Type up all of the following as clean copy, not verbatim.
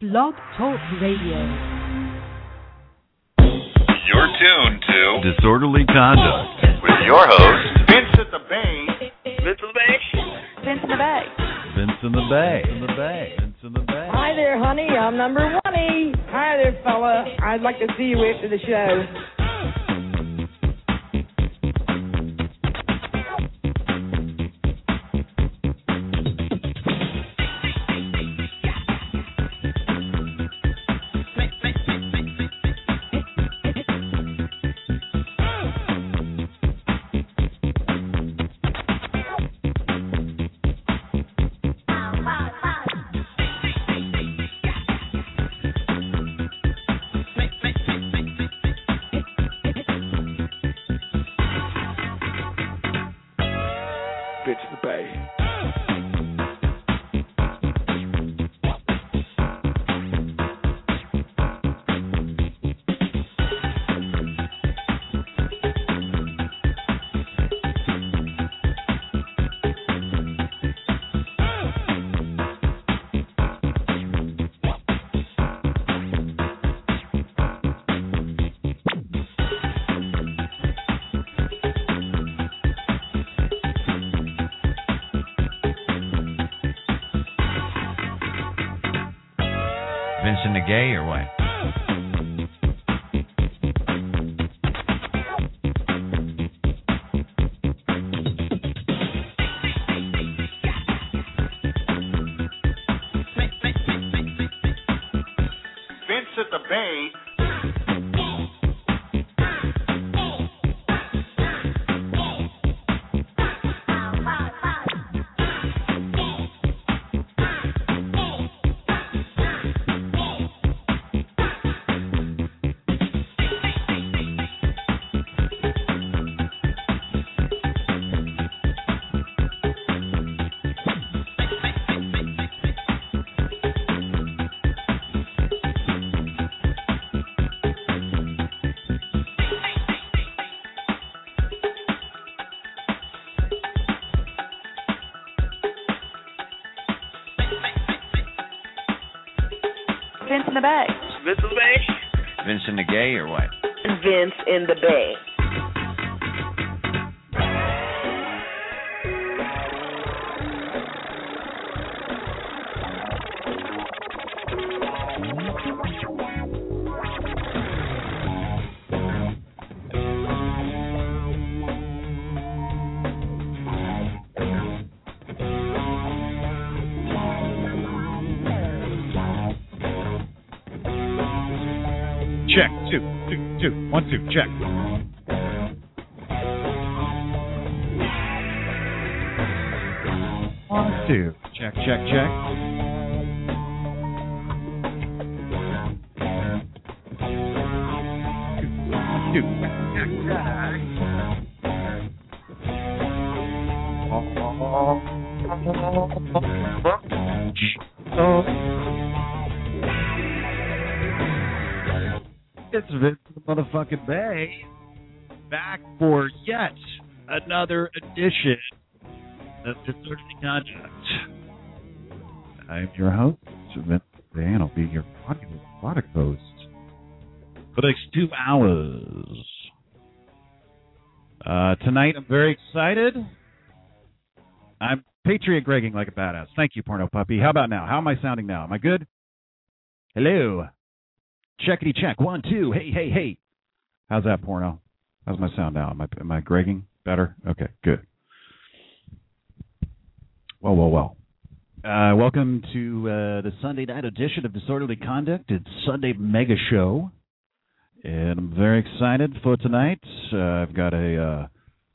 Blog Talk Radio. You're tuned to Disorderly Conduct with your host, Vince at the Bay. Vince of the Bay. Vince in the Bay. Vince in the Bay. Vince in the Bay. Hi there, honey. I'm number 1. Hi there, fella. I'd like to see you after the show. Vincent the Gay or what? Vince at the Bay. Vince in the Bay. Vince of the Bay. Vincent the Gay or what? Vince in the Bay. Check, two, 1, 2, check. One, two, check. Two, It's Vince the motherfucking Bay, back for yet another edition of Disorderly Conduct. I'm your host, Vince the Bay, and I'll be your product host for the next 2 hours. Tonight, I'm very excited. I'm Patriot Gregging like a badass. Thank you, Porno Puppy. How about now? How am I sounding now? Am I good? Hello. Checkity check. 1, 2. Hey. How's that, Porno? How's my sound now? Am I Gregging better? Okay, good. Well. Welcome to the Sunday night edition of Disorderly Conduct. It's Sunday Mega Show, and I'm very excited for tonight. I've got a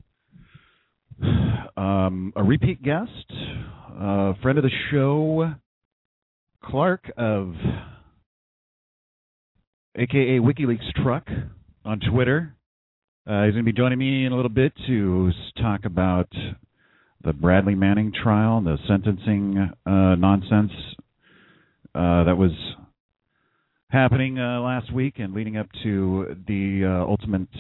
repeat guest, a friend of the show, Clark of a.k.a. WikiLeaks Truck on Twitter. He's going to be joining me in a little bit to talk about the Bradley Manning trial, the sentencing nonsense that was happening last week and leading up to the ultimate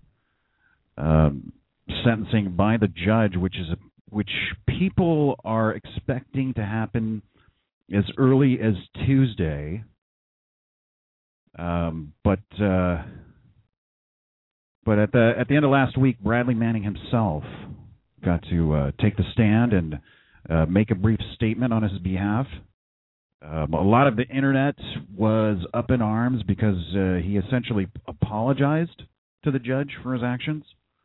sentencing by the judge, which people are expecting to happen as early as Tuesday. But at the end of last week, Bradley Manning himself got to take the stand and make a brief statement on his behalf. A lot of the internet was up in arms because he essentially apologized to the judge for his actions.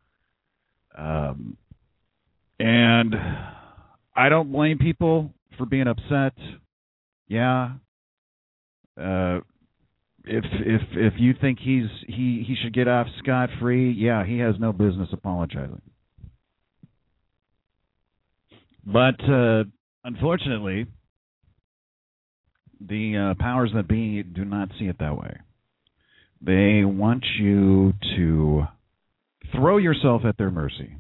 And I don't blame people for being upset. Yeah. If you think he should get off scot-free, yeah, he has no business apologizing. But unfortunately, the powers that be do not see it that way. They want you to throw yourself at their mercy.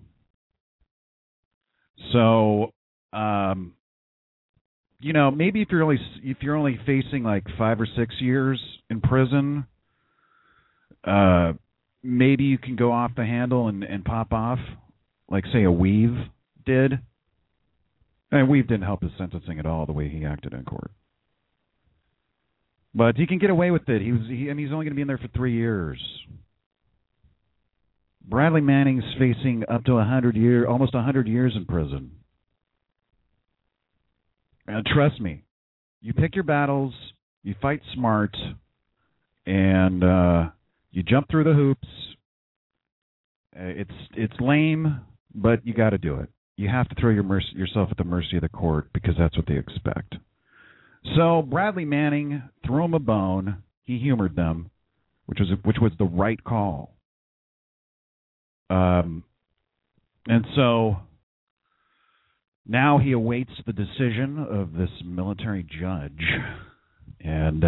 So, maybe if you're only facing like 5 or 6 years in prison, maybe you can go off the handle and pop off, like say a Weave did. And Weave didn't help his sentencing at all the way he acted in court. But he can get away with it. He's only going to be in there for 3 years. Bradley Manning's facing up to almost 100 years in prison. And trust me, you pick your battles, you fight smart, and you jump through the hoops. It's lame, but you got to do it. You have to throw yourself at the mercy of the court because that's what they expect. So Bradley Manning threw him a bone. He humored them, which was the right call. And so now he awaits the decision of this military judge, and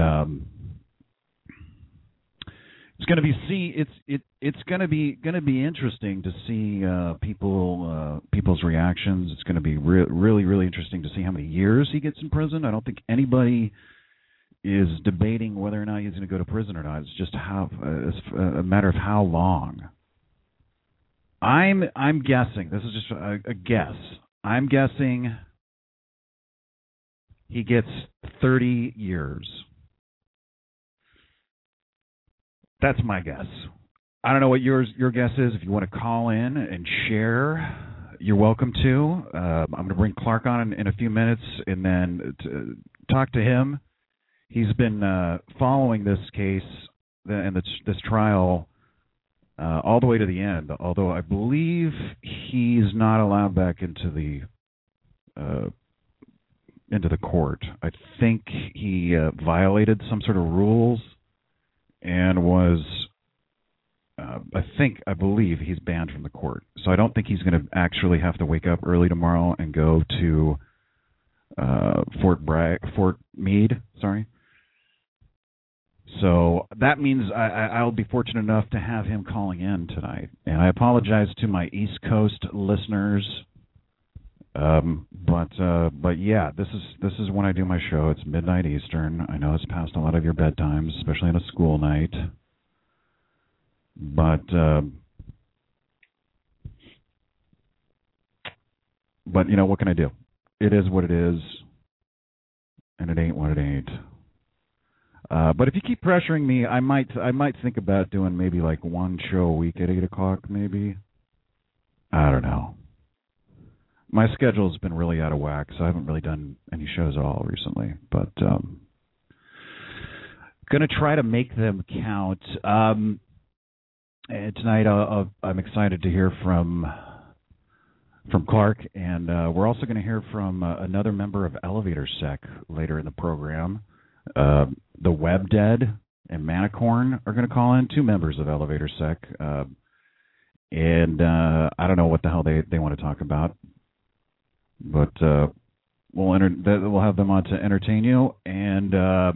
it's going to be it's going to be interesting to see people's reactions. It's going to be really interesting to see how many years he gets in prison. I don't think anybody is debating whether or not he's going to go to prison or not. It's just a matter of how long. I'm guessing. This is just a guess. I'm guessing he gets 30 years. That's my guess. I don't know what your guess is. If you want to call in and share, you're welcome to. I'm going to bring Clark on in a few minutes and then talk to him. He's been following this case and this trial all the way to the end, although I believe he's not allowed back into the court. I think he violated some sort of rules and was, I believe he's banned from the court. So I don't think he's going to actually have to wake up early tomorrow and go to Fort Meade. Sorry. So that means I'll be fortunate enough to have him calling in tonight. And I apologize to my East Coast listeners. But yeah, this is when I do my show. It's midnight Eastern. I know it's past a lot of your bedtimes, especially on a school night. But what can I do? It is what it is, and it ain't what it ain't. But if you keep pressuring me, I might think about doing maybe like one show a week at 8 o'clock, maybe. I don't know. My schedule's been really out of whack, so I haven't really done any shows at all recently. But going to try to make them count. And tonight I'm excited to hear from Clark, and we're also going to hear from another member of Elevator Sec later in the program. The Web Dead and Manicorn are going to call in, 2 members of Elevator Sec. And I don't know what the hell they want to talk about. But we'll have them on to entertain you, and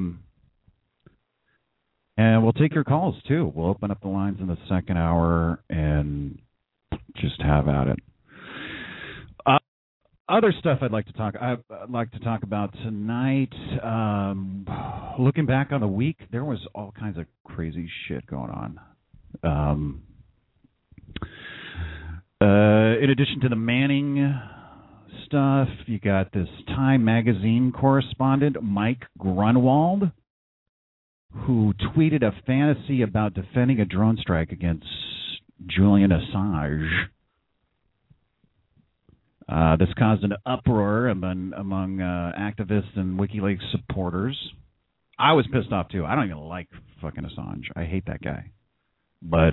we'll take your calls too. We'll open up the lines in the second hour and just have at it. Other stuff I'd like to talk about tonight. Looking back on the week, there was all kinds of crazy shit going on. In addition to the Manning stuff, you got this Time magazine correspondent, Mike Grunwald, who tweeted a fantasy about defending a drone strike against Julian Assange. This caused an uproar among activists and WikiLeaks supporters. I was pissed off, too. I don't even like fucking Assange. I hate that guy. But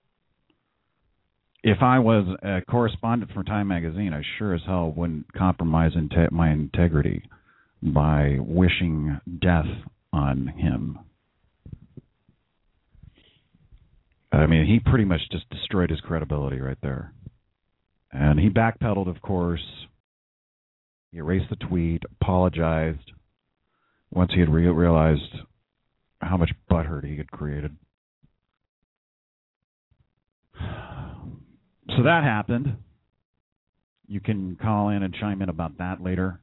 if I was a correspondent for Time Magazine, I sure as hell wouldn't compromise my integrity by wishing death on him. I mean, he pretty much just destroyed his credibility right there. And he backpedaled, of course. He erased the tweet, apologized once he had realized how much butthurt he had created. So that happened. You can call in and chime in about that later.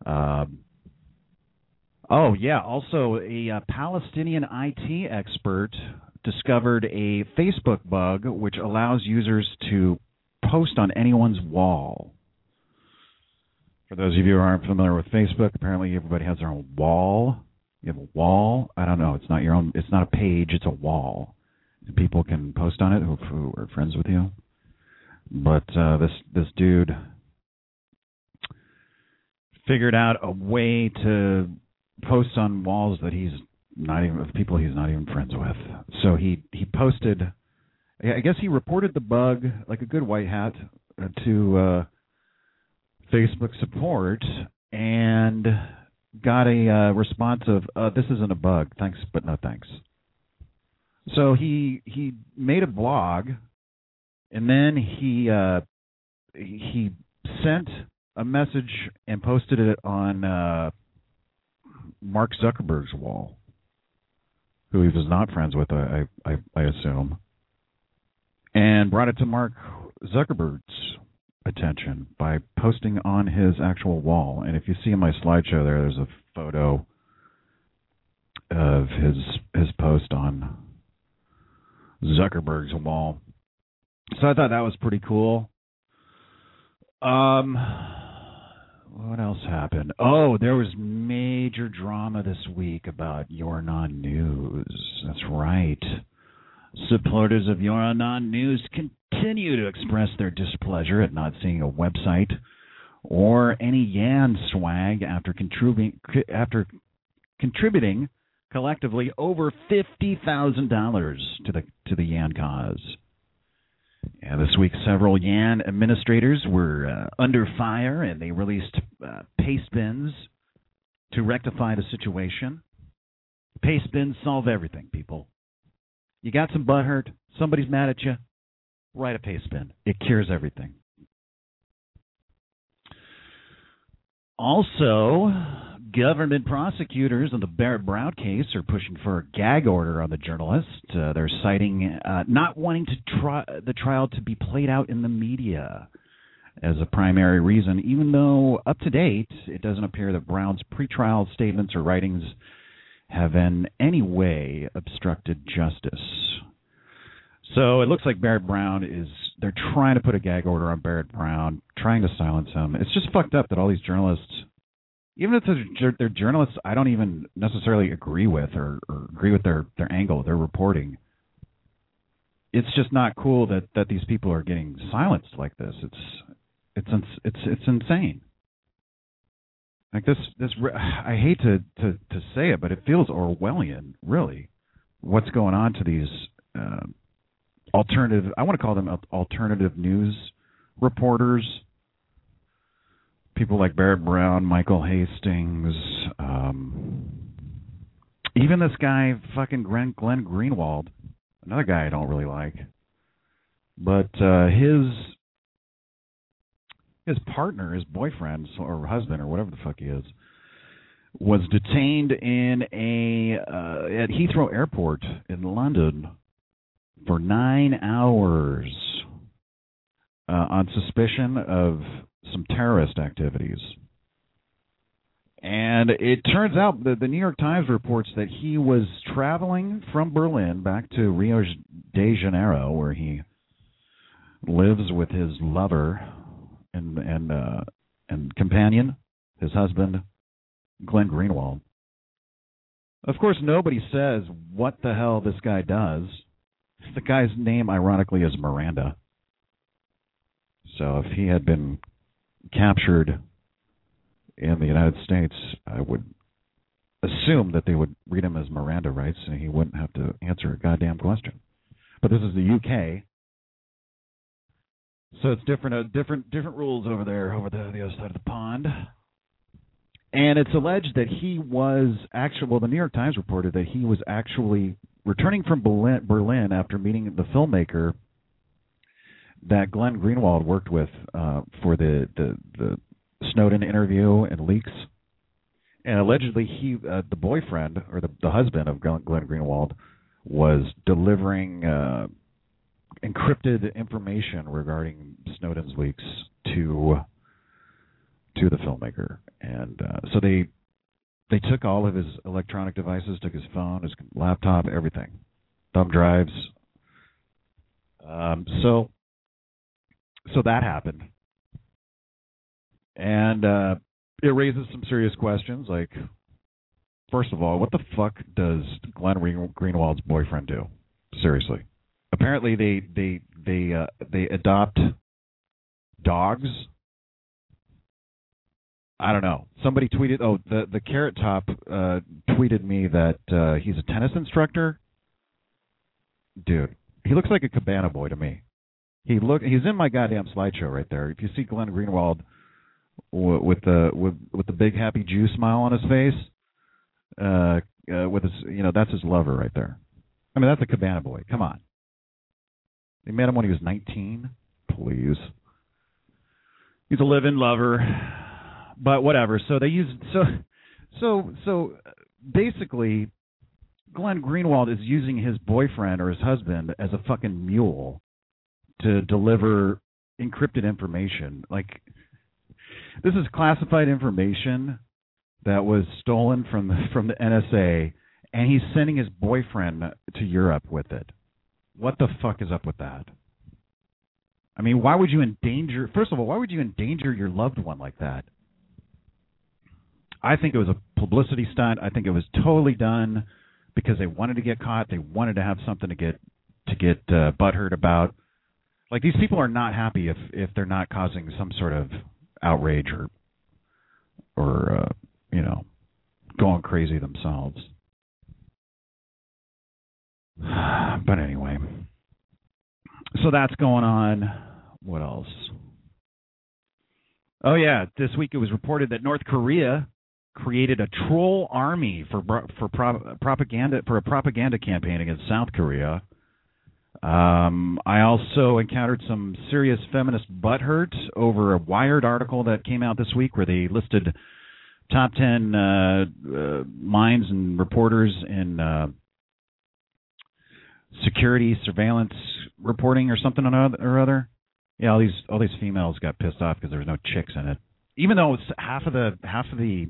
Also a Palestinian IT expert discovered a Facebook bug which allows users to post on anyone's wall. For those of you who aren't familiar with Facebook, apparently everybody has their own wall. You have a wall. I don't know. It's not your own. It's not a page. It's a wall. People can post on it who are friends with you. But this dude figured out a way to post on walls that he's not even, of people he's not even friends with. So he posted. I guess he reported the bug like a good white hat to Facebook support and got a response of "This isn't a bug, thanks, but no thanks." So he made a blog, and then he sent a message and posted it on Mark Zuckerberg's wall, who he was not friends with, I assume, and brought it to Mark Zuckerberg's attention by posting on his actual wall. And if you see in my slideshow there's a photo of his post on Zuckerberg's wall. So I thought that was pretty cool. What else happened? Oh, there was major drama this week about YourAnon News. That's right. Supporters of YourAnon News continue to express their displeasure at not seeing a website or any Yan swag after contributing collectively over $50,000 to the Yan cause. Yeah, this week, several Yan administrators were under fire, and they released paste bins to rectify the situation. Paste bins solve everything, people. You got some butthurt, somebody's mad at you, write a paste bin. It cures everything. Also, government prosecutors in the Barrett Brown case are pushing for a gag order on the journalist. They're citing not wanting the trial to be played out in the media as a primary reason, even though up to date it doesn't appear that Brown's pretrial statements or writings have in any way obstructed justice. So it looks like Barrett Brown they're trying to put a gag order on Barrett Brown, trying to silence him. It's just fucked up that all these journalists, even if they're journalists I don't even necessarily agree with or agree with their angle, their reporting, it's just not cool that these people are getting silenced like this. It's insane. Like this I hate to say it, but it feels Orwellian, really. What's going on to these alternative? I want to call them alternative news reporters. People like Barrett Brown, Michael Hastings, even this guy, fucking Glenn Greenwald, another guy I don't really like. But his partner, his boyfriend or husband or whatever the fuck he is, was detained at Heathrow Airport in London for 9 hours on suspicion of some terrorist activities. And it turns out that the New York Times reports that he was traveling from Berlin back to Rio de Janeiro, where he lives with his lover and companion, his husband, Glenn Greenwald. Of course, nobody says what the hell this guy does. The guy's name, ironically, is Miranda. So if he had been captured in the United States, I would assume that they would read him as Miranda rights, and he wouldn't have to answer a goddamn question. But this is the UK, so it's different rules over there, over the other side of the pond. And it's alleged that he was actually, well, the New York Times reported that he was actually returning from Berlin after meeting the filmmaker that Glenn Greenwald worked with for the Snowden interview and leaks. And allegedly, he, the boyfriend or the husband of Glenn Greenwald, was delivering encrypted information regarding Snowden's leaks to the filmmaker. And so they took all of his electronic devices, took his phone, his laptop, everything, thumb drives. So that happened. And it raises some serious questions, like, first of all, what the fuck does Glenn Greenwald's boyfriend do? Seriously. Apparently they adopt dogs. I don't know. Somebody tweeted, the Carrot Top tweeted me that he's a tennis instructor. Dude, he looks like a Cabana Boy to me. He's in my goddamn slideshow right there. If you see Glenn Greenwald with the big happy Jew smile on his face, with his, that's his lover right there. I mean, that's a Cabana Boy. Come on. They met him when he was 19. Please. He's a live-in lover. But whatever. So they use so basically, Glenn Greenwald is using his boyfriend or his husband as a fucking mule to deliver encrypted information. Like, this is classified information that was stolen from the NSA, and he's sending his boyfriend to Europe with it. What the fuck is up with that? I mean, why would you endanger? First of all, why would you endanger your loved one like that? I think it was a publicity stunt. I think it was totally done because they wanted to get caught. They wanted to have something to get butthurt about. Like, these people are not happy if they're not causing some sort of outrage or going crazy themselves. But anyway, so that's going on. What else? Oh yeah, this week it was reported that North Korea created a troll army for a propaganda campaign against South Korea. I also encountered some serious feminist butthurt over a Wired article that came out this week where they listed top 10 minds and reporters in security surveillance reporting or something or other. Yeah, all these females got pissed off because there was no chicks in it, even though half of the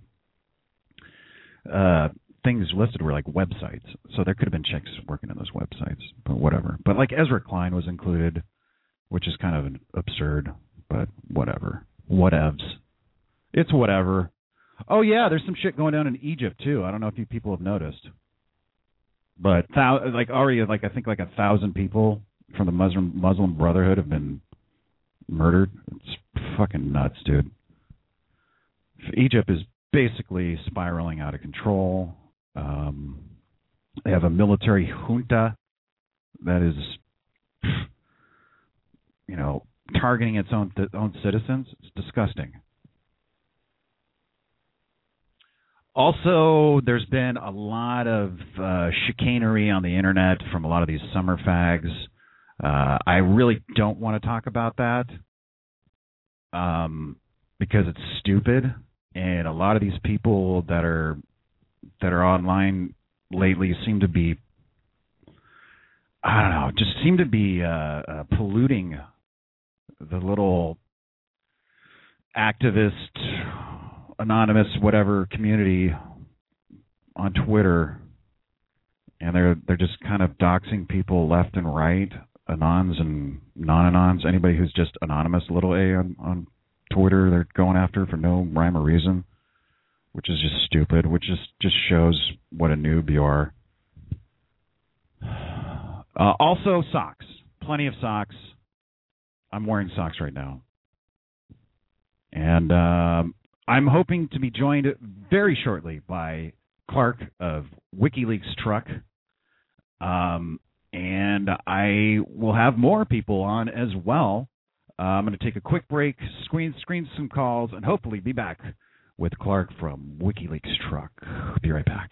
things listed were like websites, so there could have been chicks working on those websites, but whatever. But like Ezra Klein was included, which is kind of absurd, but whatever. Whatevs. It's whatever. Oh yeah, there's some shit going down in Egypt too. I don't know if you people have noticed, but already I think 1,000 people from the Muslim Brotherhood have been murdered. It's fucking nuts, dude. Egypt is basically spiraling out of control. They have a military junta that is, targeting its own citizens. It's disgusting. Also, there's been a lot of chicanery on the internet from a lot of these summer fags. I really don't want to talk about that because it's stupid. And a lot of these people that are online lately seem to be, polluting the little activist, anonymous, whatever community on Twitter, and they're just kind of doxing people left and right, anons and non-anons, anybody who's just anonymous, little a on Twitter, they're going after for no rhyme or reason. which is just stupid, which just shows what a noob you are. Also, socks. Plenty of socks. I'm wearing socks right now. And I'm hoping to be joined very shortly by Clark of WikiLeaks Truck. And I will have more people on as well. I'm going to take a quick break, screen some calls, and hopefully be back with Clark from WikiLeaks Truck. Be right back.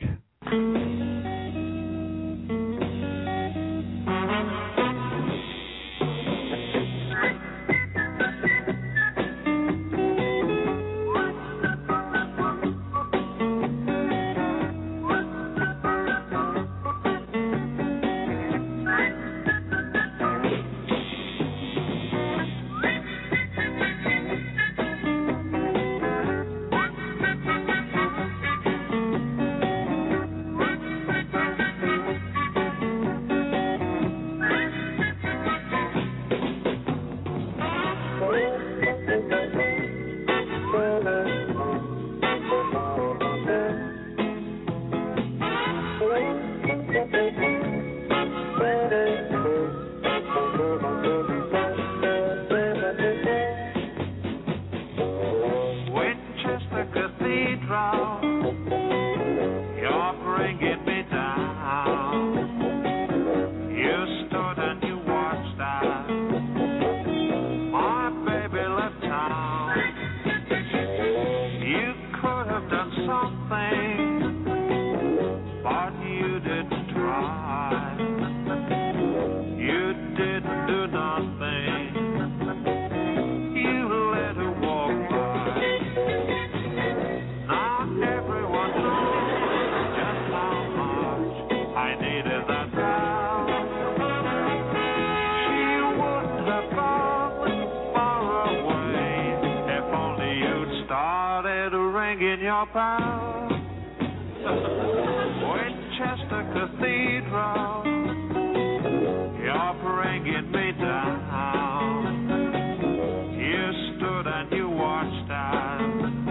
Winchester Cathedral, you're bringing me down. You stood and you watched as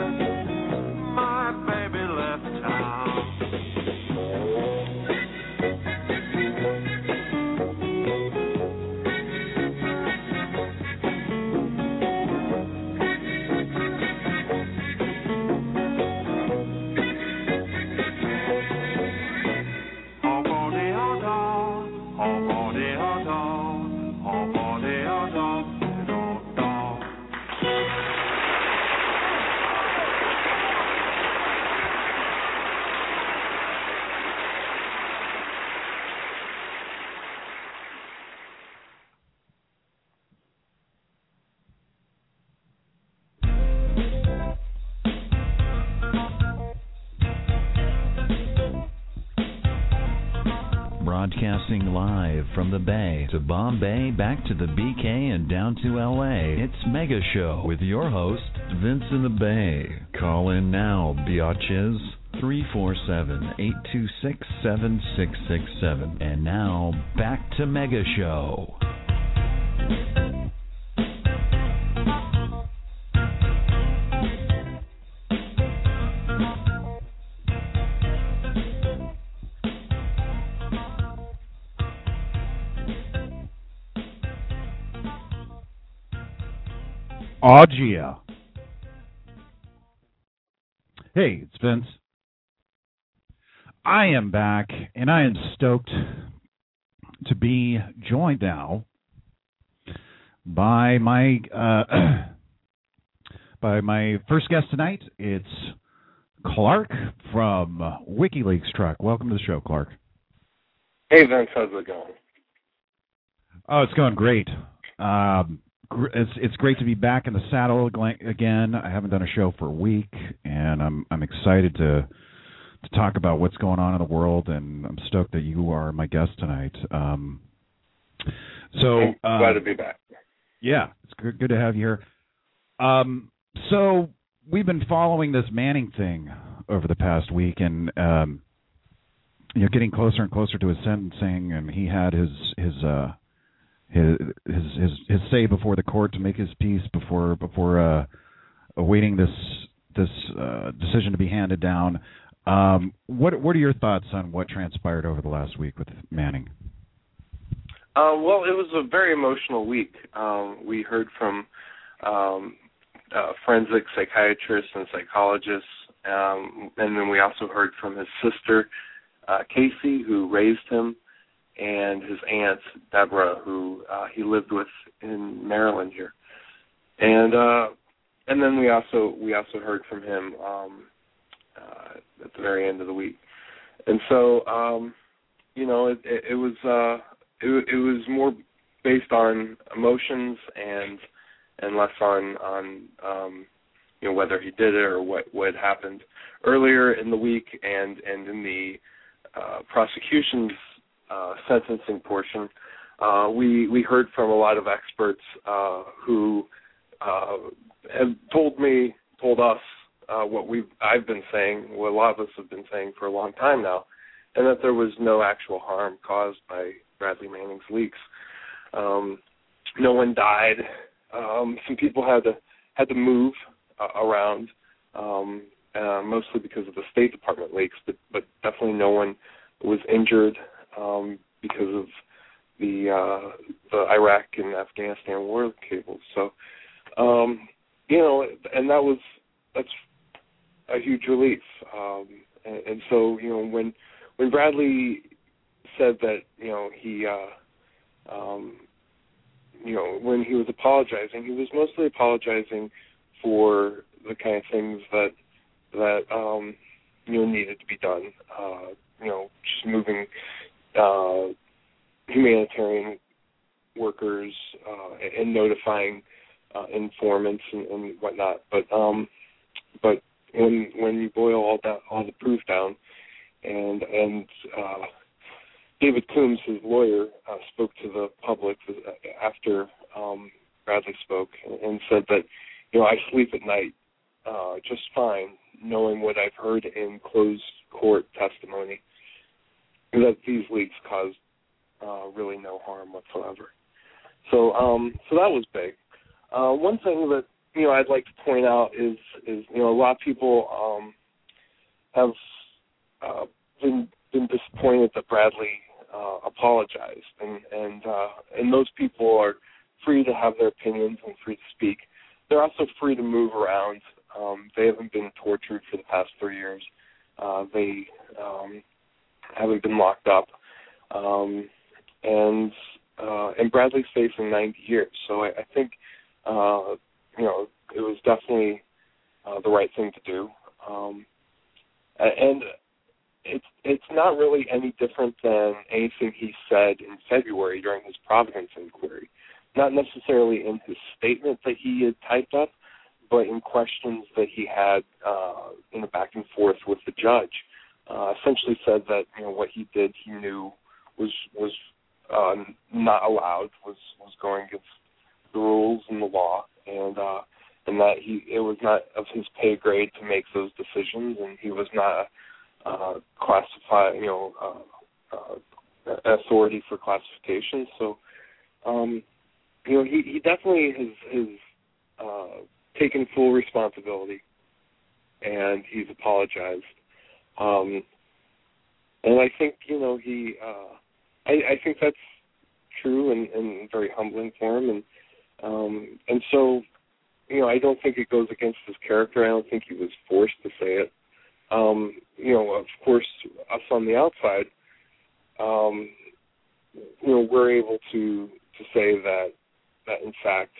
my baby left town. Broadcasting live from the Bay to Bombay, back to the BK, and down to LA. It's Mega Show with your host, Vince in the Bay. Call in now, biatches. 347-826-7667. And now, back to Mega Show. Augia. Hey, it's Vince. I am back, and I am stoked to be joined now by my first guest tonight. It's Clark from WikiLeaks Truck. Welcome to the show, Clark. Hey, Vince. How's it going? Oh, it's going great. It's great to be back in the saddle again. I haven't done a show for a week, and I'm excited to talk about what's going on in the world, and I'm stoked that you are my guest tonight. I'm glad to be back. Yeah, it's good to have you here. So we've been following this Manning thing over the past week, and getting closer and closer to his sentencing, and he had his say before the court to make his peace before awaiting this this decision to be handed down. What are your thoughts on what transpired over the last week with Manning? Well, it was a very emotional week. We heard from forensic psychiatrists and psychologists, and then we also heard from his sister, Casey, who raised him, and his aunt, Deborah, who he lived with in Maryland here. And then we also heard from him at the very end of the week. And so, it was more based on emotions and less on whether he did it or what happened earlier in the week, and in the prosecution's sentencing portion. We heard from a lot of experts who have told us what I've been saying, what a lot of us have been saying for a long time now, and that there was no actual harm caused by Bradley Manning's leaks. No one died. Some people had to move around, mostly because of the State Department leaks, but definitely no one was injured because of the Iraq and Afghanistan war cables. So, and that's a huge relief. And so, when Bradley said that, when he was apologizing, he was mostly apologizing for the kind of things that needed to be done. Just moving humanitarian workers and notifying informants and whatnot. But when you boil all the proof down, and David Coombs, his lawyer, spoke to the public after Bradley spoke and said that, I sleep at night just fine, knowing what I've heard in closed court testimony, that these leaks caused really no harm whatsoever. So that was big. One thing that I'd like to point out is a lot of people have been disappointed that Bradley apologized, and those people are free to have their opinions and free to speak. They're also free to move around. They haven't been tortured for the past 3 years. They haven't been locked up, and Bradley's facing 90 years. So I think it was definitely the right thing to do, and it's not really any different than anything he said in February during his Providence inquiry. Not necessarily in his statement that he had typed up, but in questions that he had in a back and forth with the judge. Essentially said that what he did, he knew was not allowed, was going against the rules and the law, and that it was not of his pay grade to make those decisions, and he was not authority for classification. So, he definitely has taken full responsibility, and he's apologized. And I think I think that's true and very humbling for him, and so I don't think it goes against his character. I don't think he was forced to say it. Of course, us on the outside, we're able to say that in fact,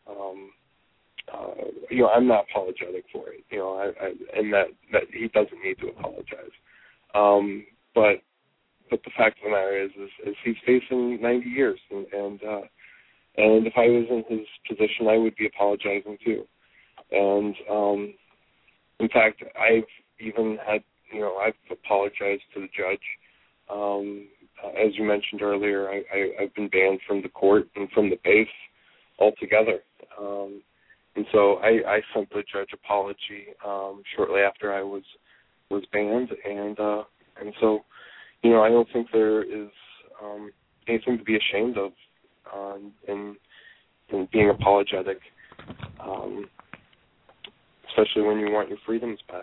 I'm not apologetic for it, and that he doesn't need to apologize. But the fact of the matter is he's facing 90 years, and if I was in his position, I would be apologizing too. And in fact, I've even had, I've apologized to the judge. As you mentioned earlier, I've been banned from the court and from the base altogether. And so I sent the judge apology shortly after I was banned, and so I don't think there is anything to be ashamed of in being apologetic. especially when you want your freedoms back.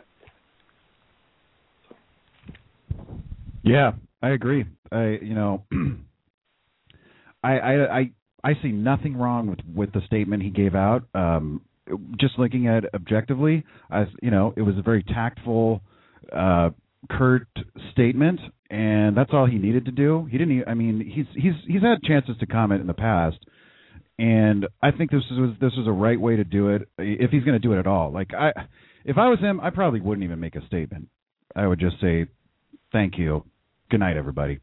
Yeah, I agree. I see nothing wrong with the statement he gave out. Just looking at it objectively, it was a very tactful, curt statement, and that's all he needed to do. He didn't. He's had chances to comment in the past, and I think this was a right way to do it. If he's going to do it at all, if I was him, I probably wouldn't even make a statement. I would just say, "Thank you, good night, everybody."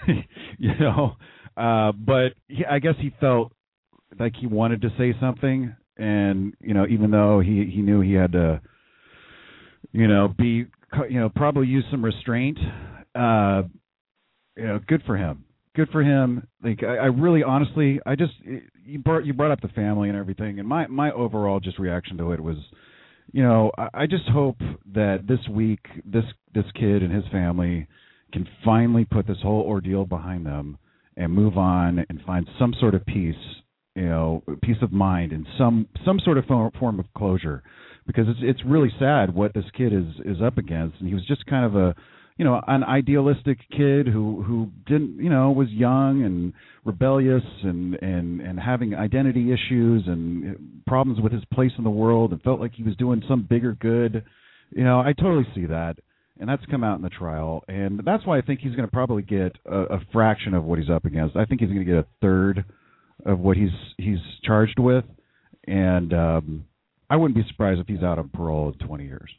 But I guess he felt like he wanted to say something, and even though he knew he had to, probably use some restraint. Good for him. Good for him. Like I really, honestly, you brought up the family and everything, and my overall just reaction to it was, I just hope that this week this kid and his family can finally put this whole ordeal behind them and move on and find some sort of peace, peace of mind and some sort of form of closure, because it's really sad what this kid is up against. And he was just kind of an idealistic kid who didn't, was young and rebellious and having identity issues and problems with his place in the world and felt like he was doing some bigger good. I totally see that. And that's come out in the trial, and that's why I think he's going to probably get a fraction of what he's up against. I think he's going to get a third of what he's charged with, and I wouldn't be surprised if he's out on parole in 20 years.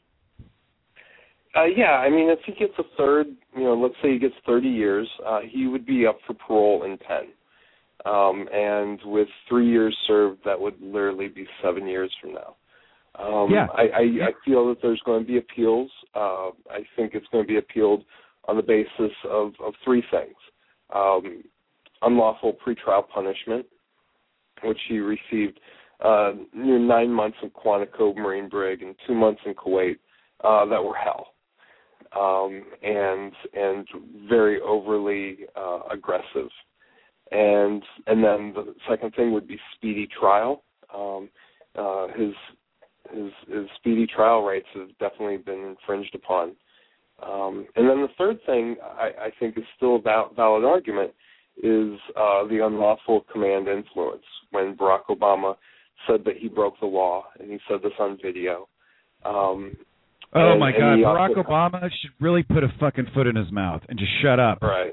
If he gets a third, let's say he gets 30 years, he would be up for parole in 10. And with 3 years served, that would literally be 7 years from now. I feel that there's going to be appeals. I think it's going to be appealed on the basis of three things. Unlawful pretrial punishment, which he received near 9 months in Quantico Marine Brig and 2 months in Kuwait that were hell, and very overly aggressive. And then the second thing would be speedy trial. His speedy trial rights have definitely been infringed upon. And then the third thing I think is still a valid argument is the unlawful command influence, when Barack Obama said that he broke the law, and he said this on video. Oh, my God. Barack Obama should really put a fucking foot in his mouth and just shut up. Right.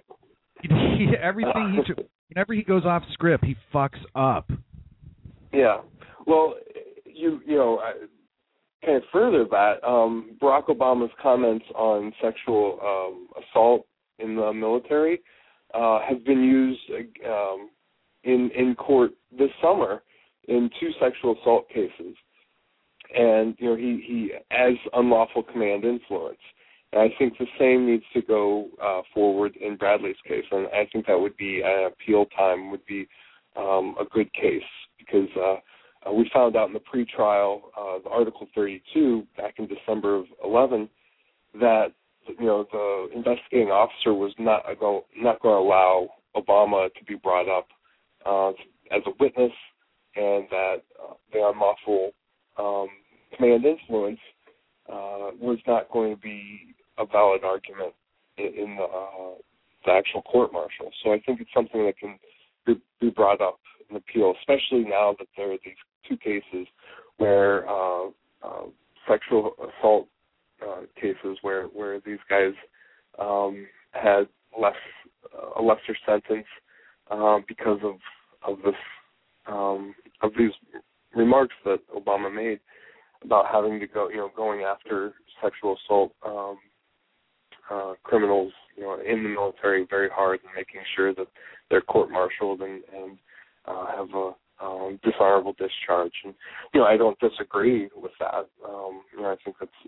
Whenever he goes off script, he fucks up. Yeah. Well, kind of further that, Barack Obama's comments on sexual assault in the military have been used in court this summer in 2 sexual assault cases. And, he as unlawful command influence. And I think the same needs to go forward in Bradley's case. And I think that would be, appeal time would be a good case, because we found out in the pretrial, the Article 32 back in December of 2011, that the investigating officer was not going to allow Obama to be brought up as a witness, and that the unlawful command influence was not going to be a valid argument in the actual court-martial. So I think it's something that can be brought up in appeal, especially now that there are these 2 cases where sexual assault cases where these guys had a lesser sentence because of these remarks that Obama made about having to going after sexual assault criminals, in the military very hard, and making sure that they're court-martialed and have a dishonorable discharge. And I don't disagree with that. I think it's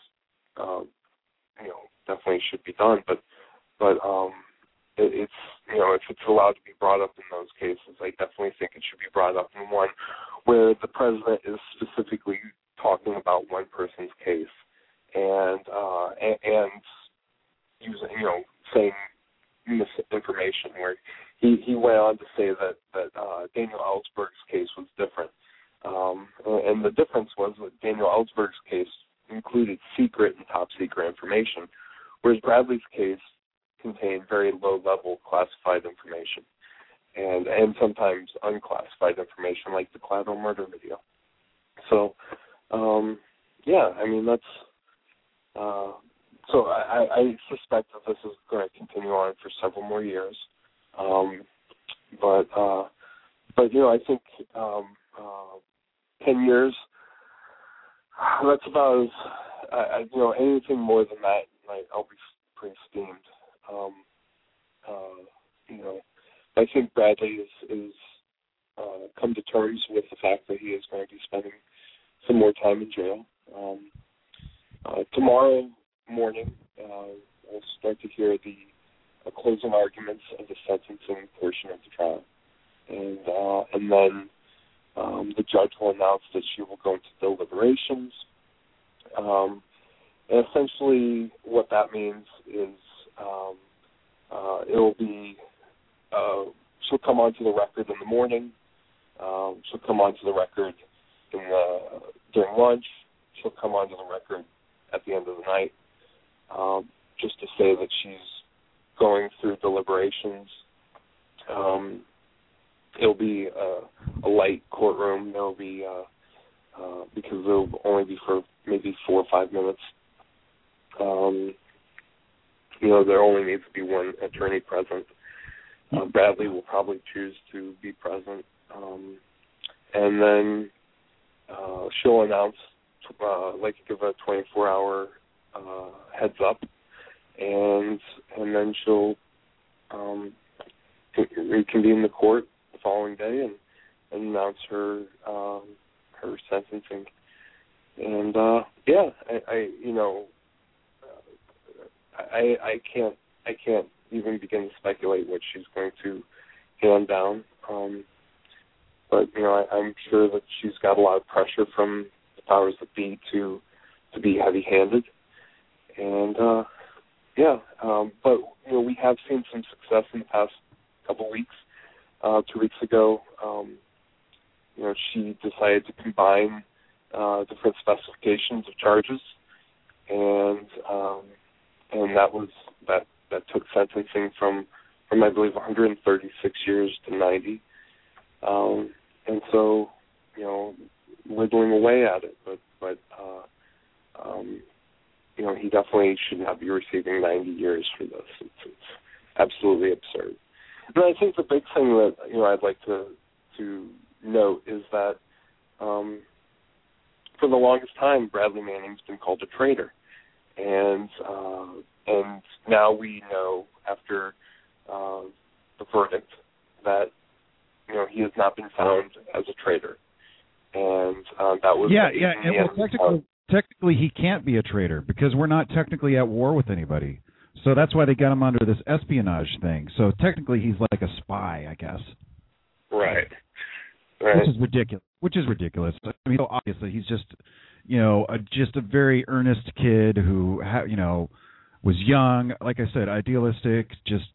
definitely should be done. But it's if it's allowed to be brought up in those cases, I definitely think it should be brought up in one where the president is specifically talking about one person's case and using saying misinformation, where he went on to say that Daniel Ellsberg's case was different. And the difference was that Daniel Ellsberg's case included secret and top-secret information, whereas Bradley's case contained very low-level classified information and sometimes unclassified information, like the collateral murder video. So, that's... So I suspect that this is going to continue on for several more years. But I think 10 years, that's about as, anything more than that, I'll be pretty steamed. I think Bradley is come to terms with the fact that he is going to be spending some more time in jail. Tomorrow morning, we'll start to hear the closing arguments of the sentencing portion of the trial. And then the judge will announce that she will go into deliberations. And essentially what that means is it'll be, she'll come onto the record in the morning. She'll come onto the record during lunch. She'll come onto the record at the end of the night, just to say that she's going through deliberations. It'll be a light courtroom. There'll be, because it'll only be for maybe 4 or 5 minutes. There only needs to be one attorney present. Bradley will probably choose to be present. And then she'll announce, give a 24-hour heads up, and then she'll reconvene the court the following day and announce her sentencing. And I can't even begin to speculate what she's going to hand down. But I'm sure that she's got a lot of pressure from the powers that be to be heavy-handed. And but we have seen some success in the past couple of weeks. 2 weeks ago, she decided to combine different specifications of charges, and that took sentencing from I believe 136 years to 90. And so, whittling away at it, but he definitely should not be receiving 90 years for this. It's absolutely absurd. And I think the big thing that I'd like to note is that for the longest time, Bradley Manning's been called a traitor, and now we know after the verdict that he has not been found as a traitor, and that was technically he can't be a traitor because we're not technically at war with anybody. So that's why they got him under this espionage thing. So technically he's like a spy, I guess. Right. Which is ridiculous. I mean, obviously he's just, just a very earnest kid who, was young, like I said, idealistic, just,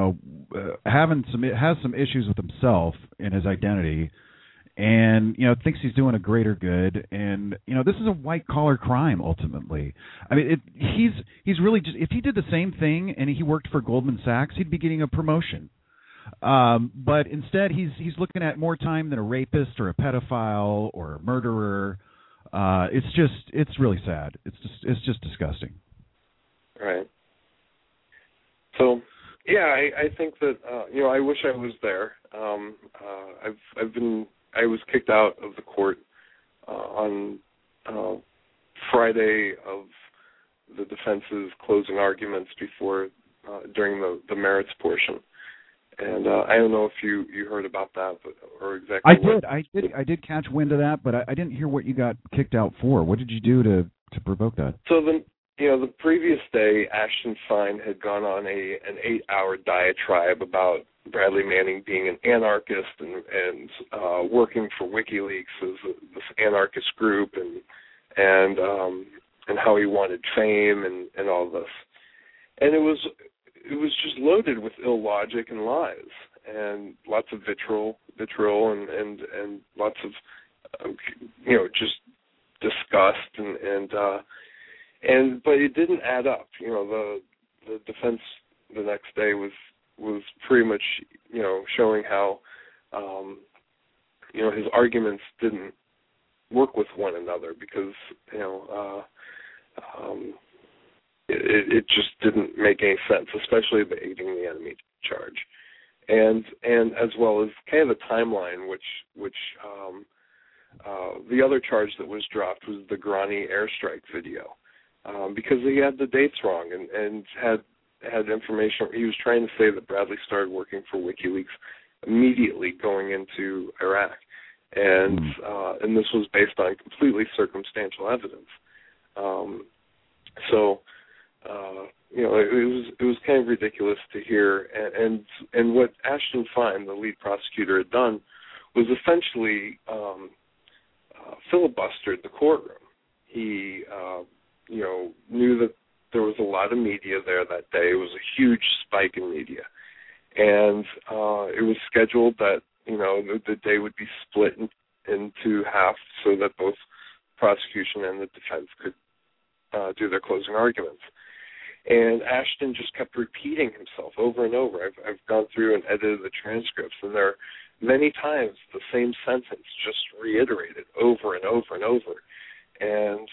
has some issues with himself and his identity, and thinks he's doing a greater good. And this is a white collar crime ultimately. I mean, he's really just, if he did the same thing and he worked for Goldman Sachs, he'd be getting a promotion. But instead, he's looking at more time than a rapist or a pedophile or a murderer. It's really sad. It's just disgusting. Right. So, yeah, I think that I wish I was there. I was kicked out of the court on Friday of the defense's closing arguments during the merits portion. And I don't know if you heard about that, or exactly. I did catch wind of that, but I didn't hear what you got kicked out for. What did you do to provoke that? So the previous day, Ashton Fine had gone on an 8-hour diatribe about Bradley Manning being an anarchist and working for WikiLeaks as this anarchist group, and how he wanted fame and all this, and it was just loaded with illogic and lies and lots of vitriol and lots just discussed and but it didn't add up. The defense the next day was pretty much showing how his arguments didn't work with one another because it just didn't make any sense, especially the aiding the enemy charge, and as well as kind of the timeline, which the other charge that was dropped was the Grani airstrike video, because he had the dates wrong and had information. He was trying to say that Bradley started working for WikiLeaks immediately going into Iraq, and this was based on completely circumstantial evidence. It was kind of ridiculous to hear, and what Ashton Fine, the lead prosecutor, had done was essentially filibustered the courtroom. He knew that there was a lot of media there that day. It was a huge spike in media, and it was scheduled that the day would be split into half so that both prosecution and the defense could do their closing arguments. And Ashton just kept repeating himself over and over. I've gone through and edited the transcripts, and there are many times the same sentence just reiterated over and over and over. And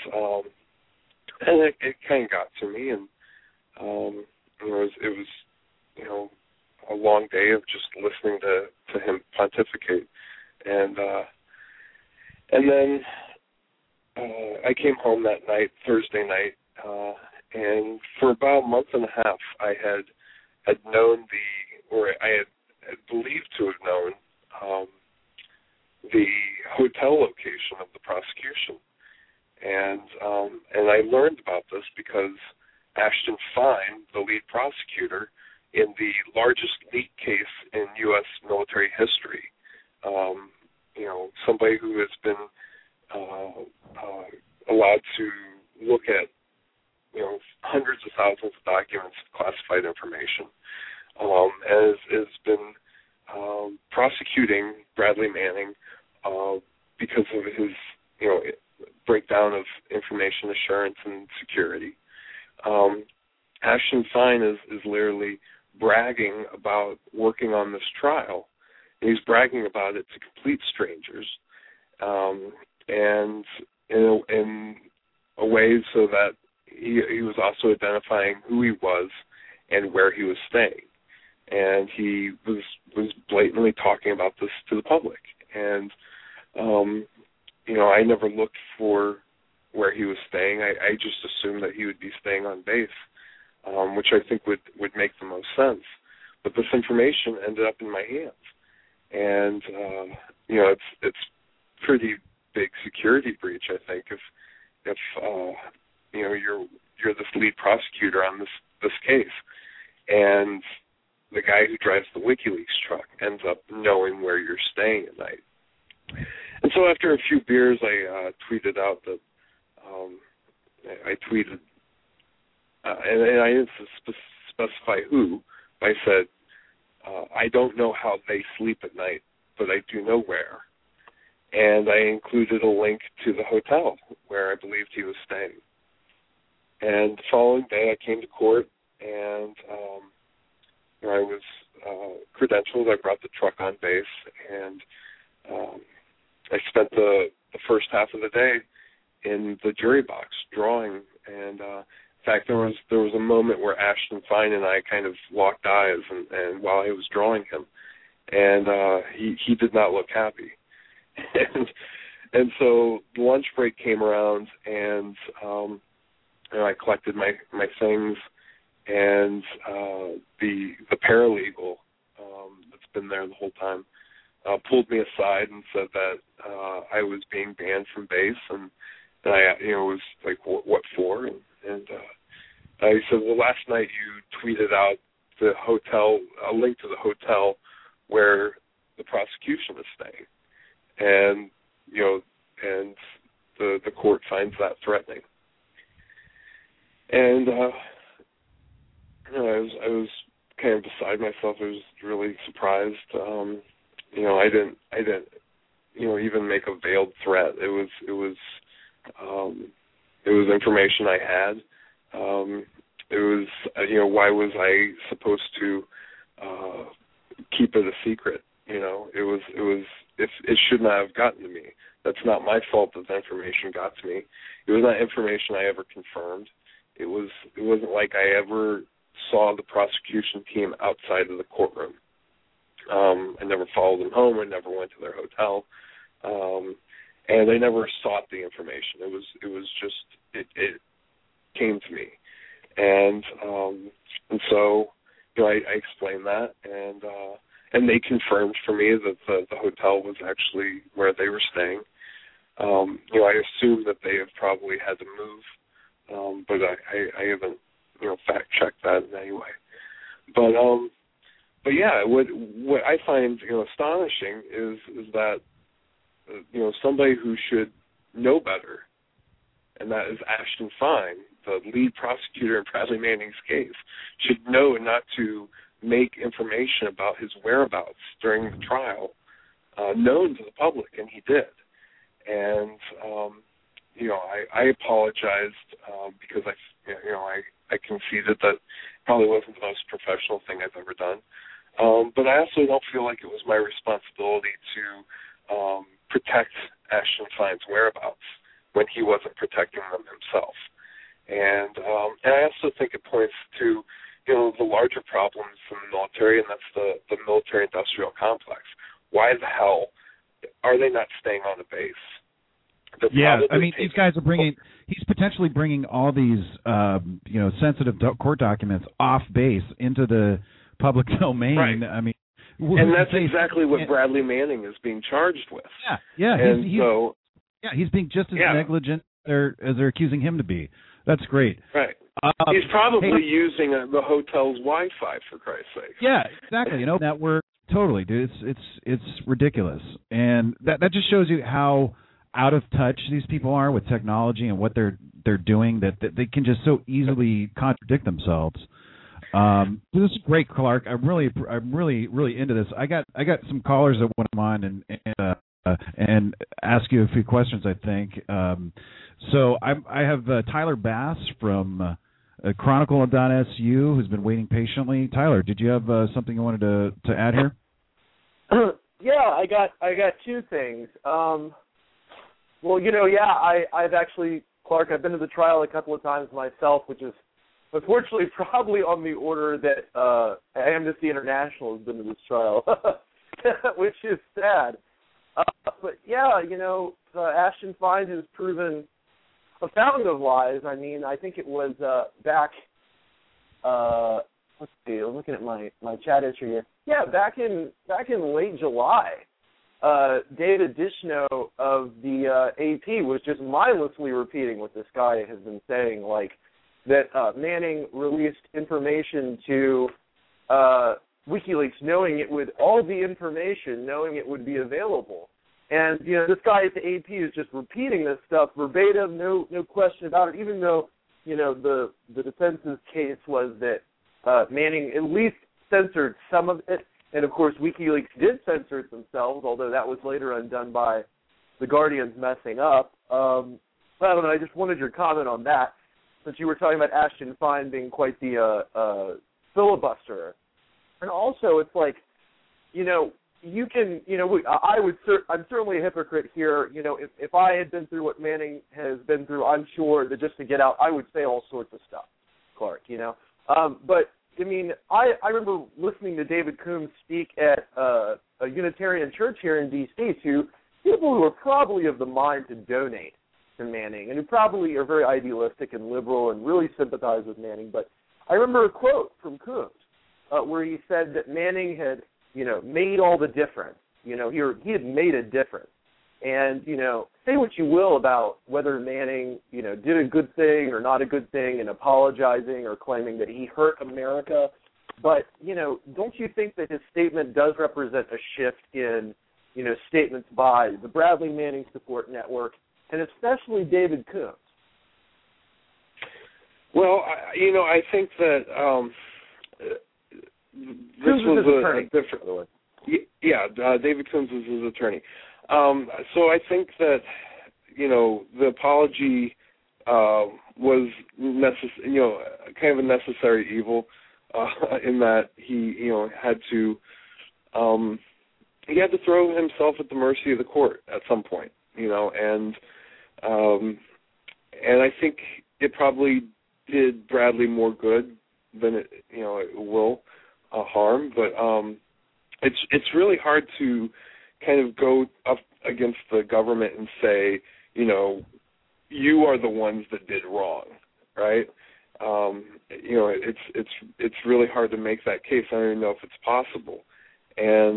it kind of got to me, and it was a long day of just listening to him pontificate. And then I came home that night, Thursday night, and for about a month and a half, I had known I had believed to have known the hotel location of the prosecution, and I learned about this because Ashton Fine, the lead prosecutor in the largest leak case in U.S. military history, somebody who has been allowed to look at hundreds of thousands of documents of classified information, has been prosecuting Bradley Manning because of his breakdown of information assurance and security. Ashton Fine is literally bragging about working on this trial, and he's bragging about it to complete strangers, and in a way so that he was also identifying who he was and where he was staying. And he was blatantly talking about this to the public. And, I never looked for where he was staying. I just assumed that he would be staying on base, which I think would make the most sense. But this information ended up in my hands. And, it's pretty big security breach, I think, if you're this lead prosecutor on this case, and the guy who drives the WikiLeaks truck ends up knowing where you're staying at night. And so after a few beers, I tweeted out that and I didn't specify who, but I said, I don't know how they sleep at night, but I do know where. And I included a link to the hotel where I believed he was staying. And the following day, I came to court, and I was credentialed. I brought the truck on base, and I spent the first half of the day in the jury box drawing. And in fact, there was a moment where Ashton Fine and I kind of locked eyes, and while I was drawing him, and he did not look happy. And so the lunch break came around, and I collected my things, and the paralegal that's been there the whole time pulled me aside and said that I was being banned from base, and I was like, what for? And I said, well, last night you tweeted out the hotel, a link to the hotel where the prosecution is staying, and and the court finds that threatening. And I was kind of beside myself. I was really surprised. I didn't even make a veiled threat. It was information I had. It was, why was I supposed to keep it a secret? It should not have gotten to me. That's not my fault that the information got to me. It was not information I ever confirmed. It wasn't like I ever saw the prosecution team outside of the courtroom. I never followed them home. I never went to their hotel, and I never sought the information. It was just it came to me, and so I explained that, and they confirmed for me that the hotel was actually where they were staying. I assume that they have probably had to move, but I haven't fact checked that in any way. But yeah, what I find astonishing is that somebody who should know better, and that is Ashton Fine, the lead prosecutor in Bradley Manning's case, should know not to make information about his whereabouts during the trial known to the public, and he did. And I apologized because I conceded that probably wasn't the most professional thing I've ever done. But I also don't feel like it was my responsibility to protect Ashton Fine's whereabouts when he wasn't protecting them himself. And I also think it points to the larger problems in the military, and that's the military-industrial complex. Why the hell are they not staying on the base? These guys are he's potentially bringing all these, sensitive court documents off base into the public domain. Right. And that's exactly what Bradley Manning is being charged with. Yeah. He's being just as negligent as they're accusing him to be. That's great. Right. He's probably using the hotel's Wi-Fi, for Christ's sake. Yeah, exactly. Network. Totally, dude. It's ridiculous, and that just shows you how out of touch these people are with technology and what they're doing, that they can just so easily contradict themselves. This is great, Clark. I'm really into this. I got some callers that want to come on and ask you a few questions, I think. So I have Tyler Bass from Chronicle.su who's been waiting patiently. Tyler, did you have something you wanted to add here? Yeah, I got two things. I've actually, Clark, I've been to the trial a couple of times myself, which is unfortunately probably on the order that Amnesty International has been to this trial, which is sad. But yeah, Ashton Fine has proven a fountain of lies. I think it was back, let's see, I'm looking at my chat history here. Yeah, back in late July, David Dishno of the AP was just mindlessly repeating what this guy has been saying, like that Manning released information to WikiLeaks knowing it would, all the information, knowing it would be available. And, this guy at the AP is just repeating this stuff verbatim, no question about it, even though, the defense's case was that Manning at least censored some of it. And, of course, WikiLeaks did censor it themselves, although that was later undone by the Guardians messing up. I just wanted your comment on that, since you were talking about Ashton Fine being quite the filibusterer. And also, it's like, you can, I'm certainly a hypocrite here. If I had been through what Manning has been through, I'm sure that just to get out, I would say all sorts of stuff, Clark, But, I remember listening to David Coombs speak at a Unitarian church here in D.C. to people who are probably of the mind to donate to Manning and who probably are very idealistic and liberal and really sympathize with Manning. But I remember a quote from Coombs where he said that Manning had, made all the difference. He had made a difference. And, say what you will about whether Manning, did a good thing or not a good thing and apologizing or claiming that he hurt America. But, don't you think that his statement does represent a shift in, statements by the Bradley Manning Support Network and especially David Coombs? Well, I think that this was a different one. Yeah, David Coombs is his attorney. So I think that, the apology was kind of a necessary evil in that he, had to throw himself at the mercy of the court at some point, and I think it probably did Bradley more good than it will harm, but it's really hard to kind of go up against the government and say, you are the ones that did wrong, right? It's really hard to make that case. I don't even know if it's possible. And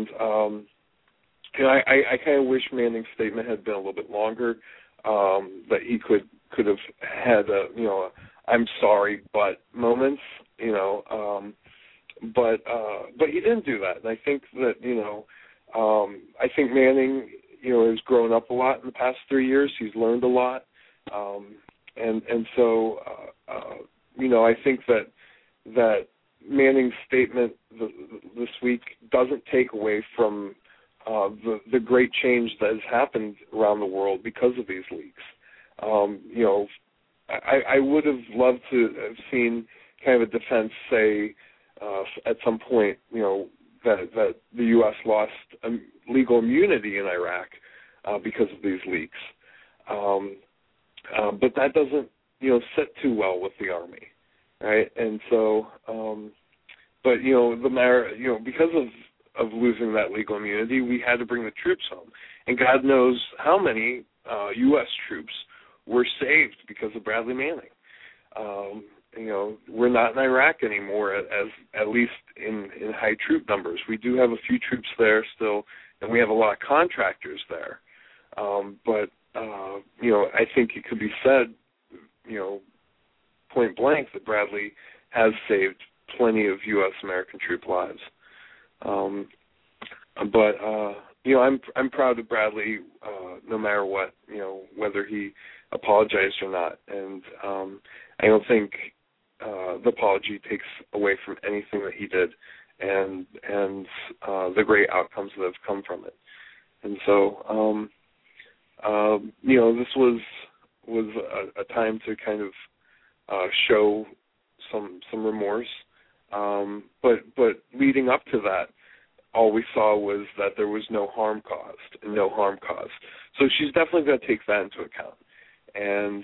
I kind of wish Manning's statement had been a little bit longer, that he could have had I'm sorry, but moments, but he didn't do that. And I think that, I think Manning, has grown up a lot in the past 3 years. He's learned a lot. And so, I think that Manning's statement this week doesn't take away from the great change that has happened around the world because of these leaks. I would have loved to have seen kind of a defense say at some point, that the U.S. lost legal immunity in Iraq because of these leaks. But that doesn't, sit too well with the Army, right? And so, but, the matter, because of losing that legal immunity, we had to bring the troops home. And God knows how many U.S. troops were saved because of Bradley Manning. We're not in Iraq anymore, at least in high troop numbers. We do have a few troops there still, and we have a lot of contractors there. But I think it could be said, point blank, that Bradley has saved plenty of U.S. American troop lives. But I'm proud of Bradley, no matter what, whether he apologized or not. And I don't think the apology takes away from anything that he did, and the great outcomes that have come from it. And so, this was a time to kind of show some remorse. But leading up to that, all we saw was that there was no harm caused. So she's definitely going to take that into account, and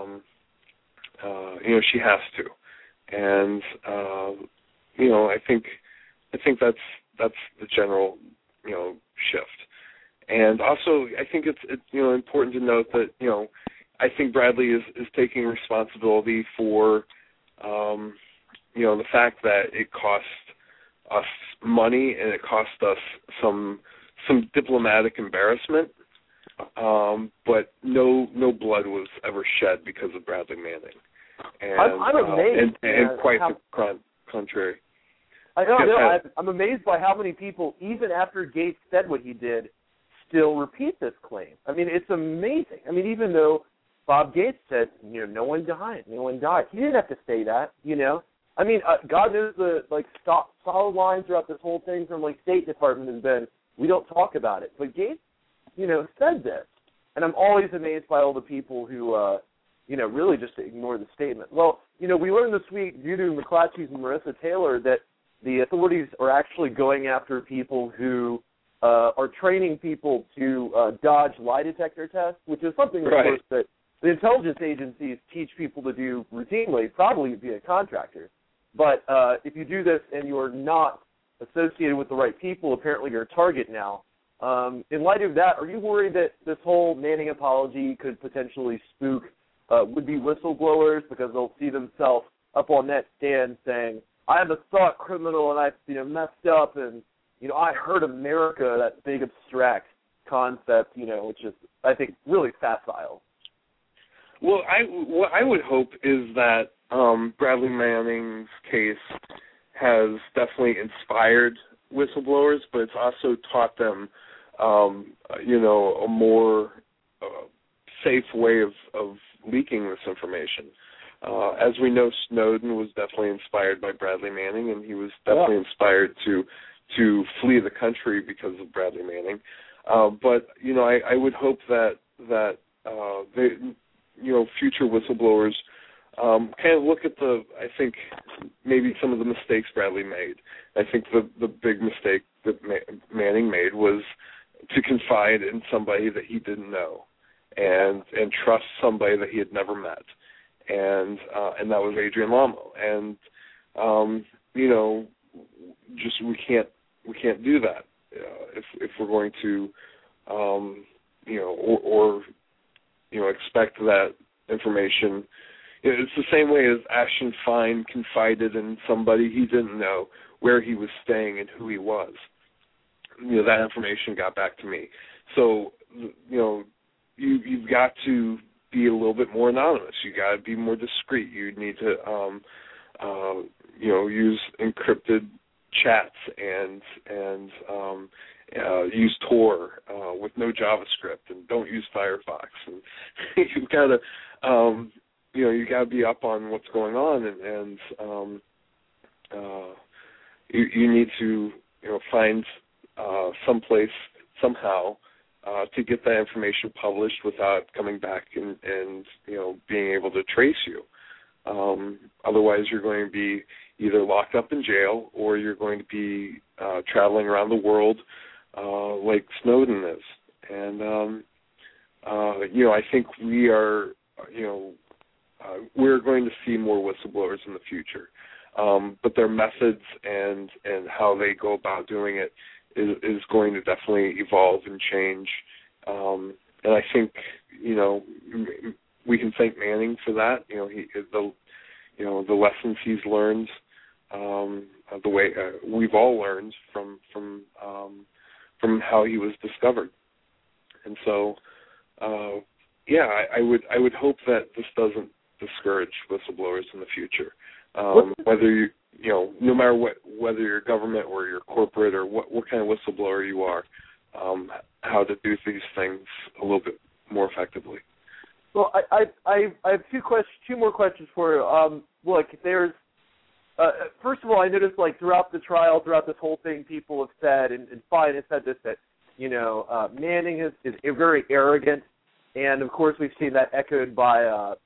she has to. And I think that's the general shift. And also, I think it's important to note that I think Bradley is taking responsibility for the fact that it cost us money and it cost us some diplomatic embarrassment, but no blood was ever shed because of Bradley Manning. And I'm amazed, and quite the contrary. I'm amazed by how many people, even after Gates said what he did, still repeat this claim. I mean, it's amazing. I mean, even though Bob Gates said, no one died. He didn't have to say that, I mean, God knows the solid lines throughout this whole thing from State Department has been, we don't talk about it. But Gates, said this, and I'm always amazed by all the people who, really just ignore the statement. Well, we learned this week due to McClatchy's and Marissa Taylor that the authorities are actually going after people who are training people to dodge lie detector tests, which is something, of course, that the intelligence agencies teach people to do routinely, probably via contractors. But if you do this and you're not associated with the right people, apparently you're a target now. In light of that, are you worried that this whole Manning apology could potentially spook would-be whistleblowers because they'll see themselves up on that stand saying, I am a thought criminal and I messed up and I hurt America, that big abstract concept, which is, I think, really facile. Well, what I would hope is that Bradley Manning's case has definitely inspired whistleblowers, but it's also taught them, a more safe way of leaking this information. As we know, Snowden was definitely inspired by Bradley Manning, and he was definitely inspired to flee the country because of Bradley Manning. But I would hope that they, future whistleblowers kind of look at I think maybe some of the mistakes Bradley made. I think the big mistake that Manning made was to confide in somebody that he didn't know, and trust somebody that he had never met, and that was Adrian Lamo. And just we can't do that if we're going to expect that information. It's the same way as Ashton Fine confided in somebody he didn't know where he was staying and who he was. That information got back to me. So, you've got to be a little bit more anonymous. You got to be more discreet. You need to, use encrypted chats and use Tor with no JavaScript, and don't use Firefox. And you've got to, you got to be up on what's going on, and you need to, find someplace somehow to get that information published without coming back and being able to trace you. Otherwise, you're going to be either locked up in jail or you're going to be traveling around the world like Snowden is. And I think we are, we're going to see more whistleblowers in the future. But their methods and how they go about doing it is going to definitely evolve and change. And I think, we can thank Manning for that. The lessons he's learned, the way we've all learned from how he was discovered. And so, I would hope that this doesn't discourage whistleblowers in the future. Whether you no matter whether you're government or you're corporate or what kind of whistleblower you are, how to do these things a little bit more effectively. Well, I have two more questions for you. Look, there's first of all, I noticed throughout the trial, throughout this whole thing, people have said, and Fine has said this, that Manning is very arrogant, and of course we've seen that echoed by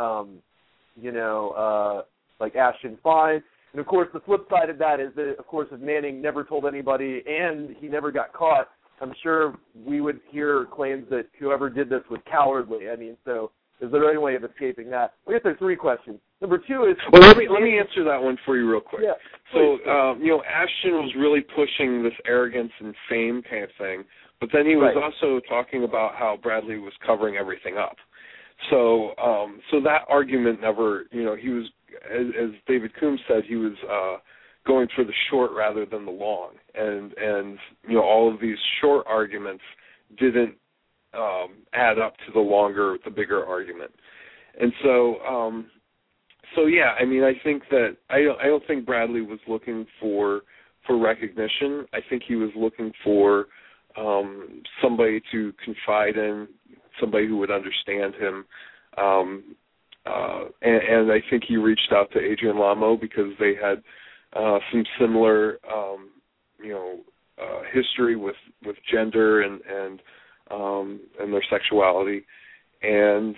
Ashton Fine. And, of course, the flip side of that is that, of course, if Manning never told anybody and he never got caught, I'm sure we would hear claims that whoever did this was cowardly. I mean, so is there any way of escaping that? I guess there's three questions. Number two is... Well, let me answer that one for you real quick. Yeah, so, Ashton was really pushing this arrogance and fame kind of thing, but then he was also talking about how Bradley was covering everything up. So that argument never, he was... As David Coombs said, he was going for the short rather than the long, and all of these short arguments didn't add up to the bigger argument, and so I think that I don't think Bradley was looking for recognition. I think he was looking for somebody to confide in, somebody who would understand him. And I think he reached out to Adrian Lamo because they had some similar, history with gender and their sexuality, and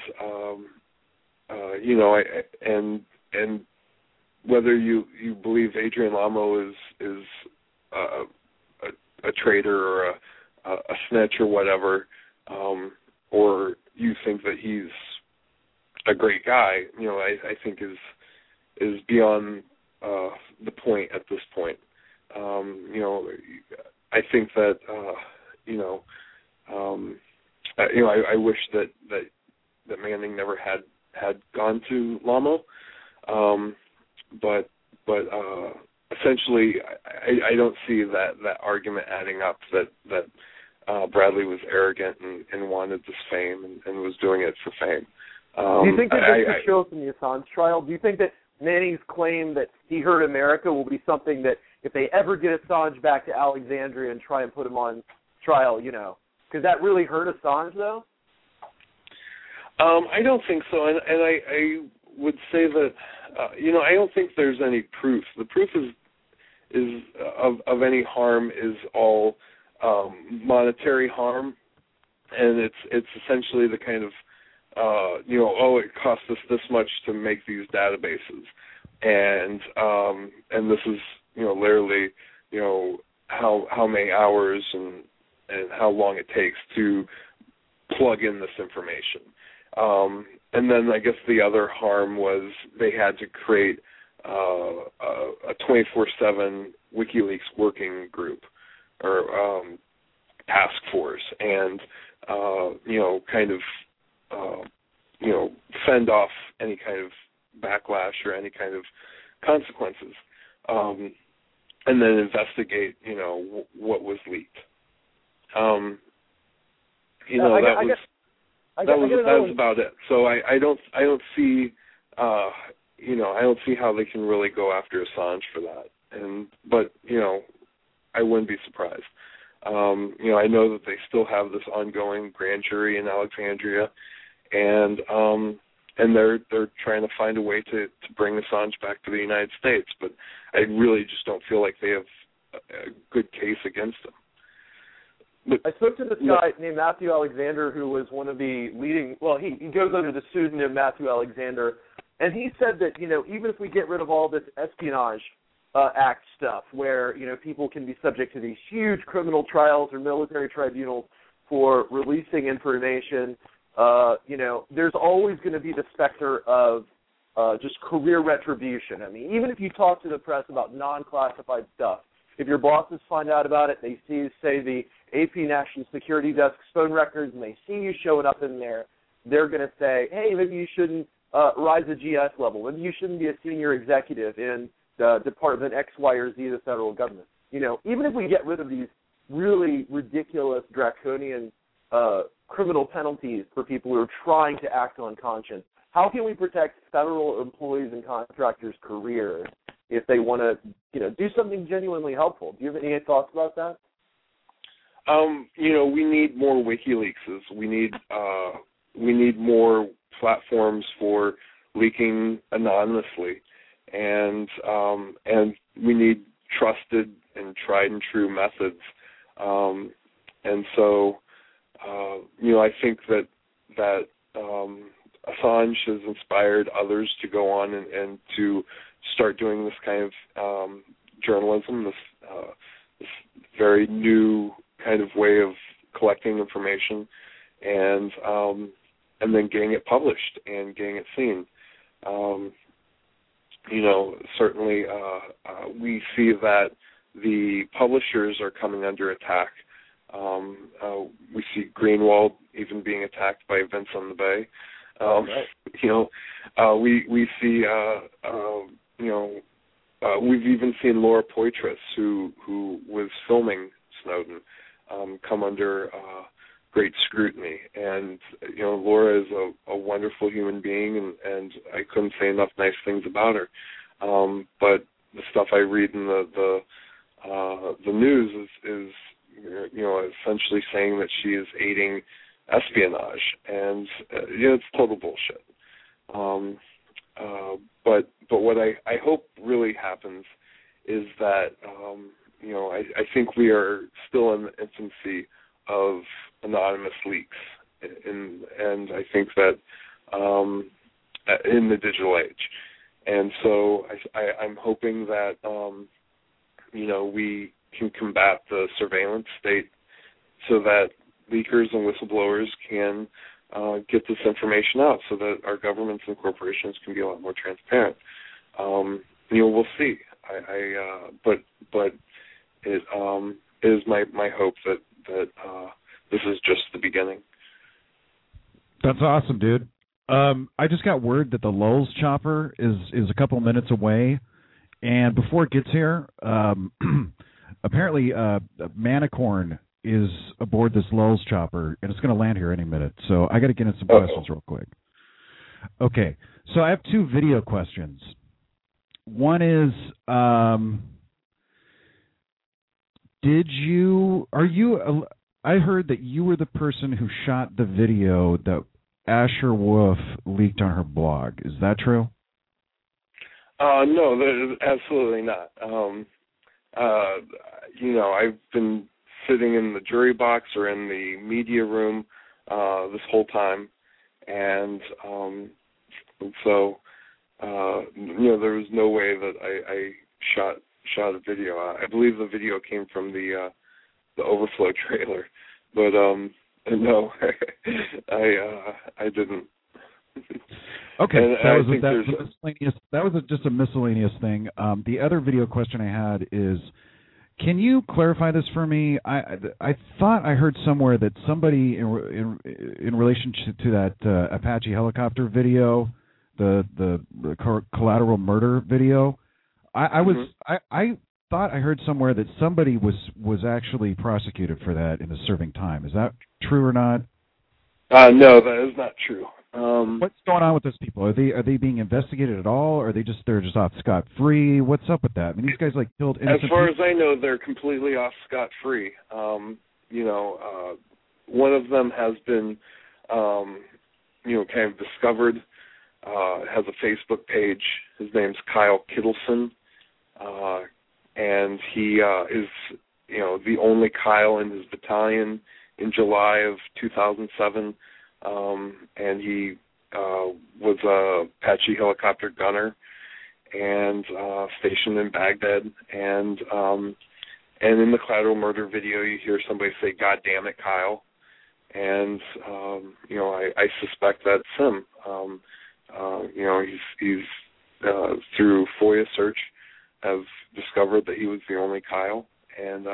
and whether you believe Adrian Lamo is a traitor or a snitch or whatever, or you think that he's a great guy, I think is beyond the point at this point. I think that I wish that Manning never had gone to Lamo, but essentially I don't see that argument adding up that Bradley was arrogant and wanted this fame and was doing it for fame. Do you think that this could show from the Assange trial? Do you think that Manning's claim that he heard America will be something that if they ever get Assange back to Alexandria and try and put him on trial, could that really hurt Assange, though? I don't think so, and I would say that, I don't think there's any proof. The proof is of any harm is all monetary harm, and it's essentially the kind of it cost us this much to make these databases, and this is literally how many hours and how long it takes to plug in this information. And then I guess the other harm was they had to create a 24/7 WikiLeaks working group or task force, and fend off any kind of backlash or any kind of consequences, and then investigate what was leaked. That was about it. So I don't see I don't see how they can really go after Assange for that. But I wouldn't be surprised. I know that they still have this ongoing grand jury in Alexandria, and they're trying to find a way to bring Assange back to the United States. But I really just don't feel like they have a good case against them. I spoke to this guy named Matthew Alexander, who was one of the leading, he goes under the pseudonym Matthew Alexander, and he said that, even if we get rid of all this Espionage Act stuff where, people can be subject to these huge criminal trials or military tribunals for releasing information, there's always going to be the specter of just career retribution. I mean, even if you talk to the press about non-classified stuff, if your bosses find out about it, they say the AP National Security Desk's phone records, and they see you showing up in there, they're going to say, hey, maybe you shouldn't rise a GS level. Maybe you shouldn't be a senior executive in the Department X, Y, or Z of the federal government. Even if we get rid of these really ridiculous, draconian criminal penalties for people who are trying to act on conscience, how can we protect federal employees and contractors' careers if they want to, do something genuinely helpful? Do you have any thoughts about that? We need more WikiLeakses. We need more platforms for leaking anonymously, and we need trusted and tried and true methods. And so, I think that Assange has inspired others to go on and to start doing this kind of journalism, this very new kind of way of collecting information, and then getting it published and getting it seen. Certainly we see that the publishers are coming under attack. We see Greenwald even being attacked by Vince on the Bay. We see, we've even seen Laura Poitras, who was filming Snowden, come under great scrutiny. And, Laura is a wonderful human being, and I couldn't say enough nice things about her. But the stuff I read in the news is essentially saying that she is aiding espionage, and it's total bullshit. But what I hope really happens is that I think we are still in the infancy of anonymous leaks, and I think that in the digital age, and so I'm hoping that we can combat the surveillance state so that leakers and whistleblowers can get this information out, so that our governments and corporations can be a lot more transparent. We'll see. But it is my hope that this is just the beginning. That's awesome, dude. I just got word that the Lulz chopper is a couple minutes away, and before it gets here, apparently Manicorn is aboard this Lulz chopper, and it's going to land here any minute. So I got to get in some questions real quick. Okay, so I have two video questions. One is, I heard that you were the person who shot the video that Asher Wolf leaked on her blog. Is that true? No, absolutely not. I've been sitting in the jury box or in the media room this whole time, and so there was no way that I shot a video. I believe the video came from the Overflow trailer, but no, I didn't. Okay, and that was just a miscellaneous thing. The other video question I had is, can you clarify this for me? I thought I heard somewhere that somebody in relation to that Apache helicopter video, the collateral murder video, I thought I heard somewhere that somebody was actually prosecuted for that and is serving time. Is that true or not? No, that is not true. What's going on with those people? Are they being investigated at all, or they're just off scot-free? What's up with that? I mean, these guys killed innocent people. As far people. as I know, they're completely off scot-free. One of them has been, kind of discovered. Has a Facebook page. His name's Kyle Kittleson, and he is, the only Kyle in his battalion in July of 2007. And he was a Apache helicopter gunner and stationed in Baghdad. And in the collateral murder video, you hear somebody say, "God damn it, Kyle." And I suspect that's him. He's through FOIA search have discovered that he was the only Kyle, and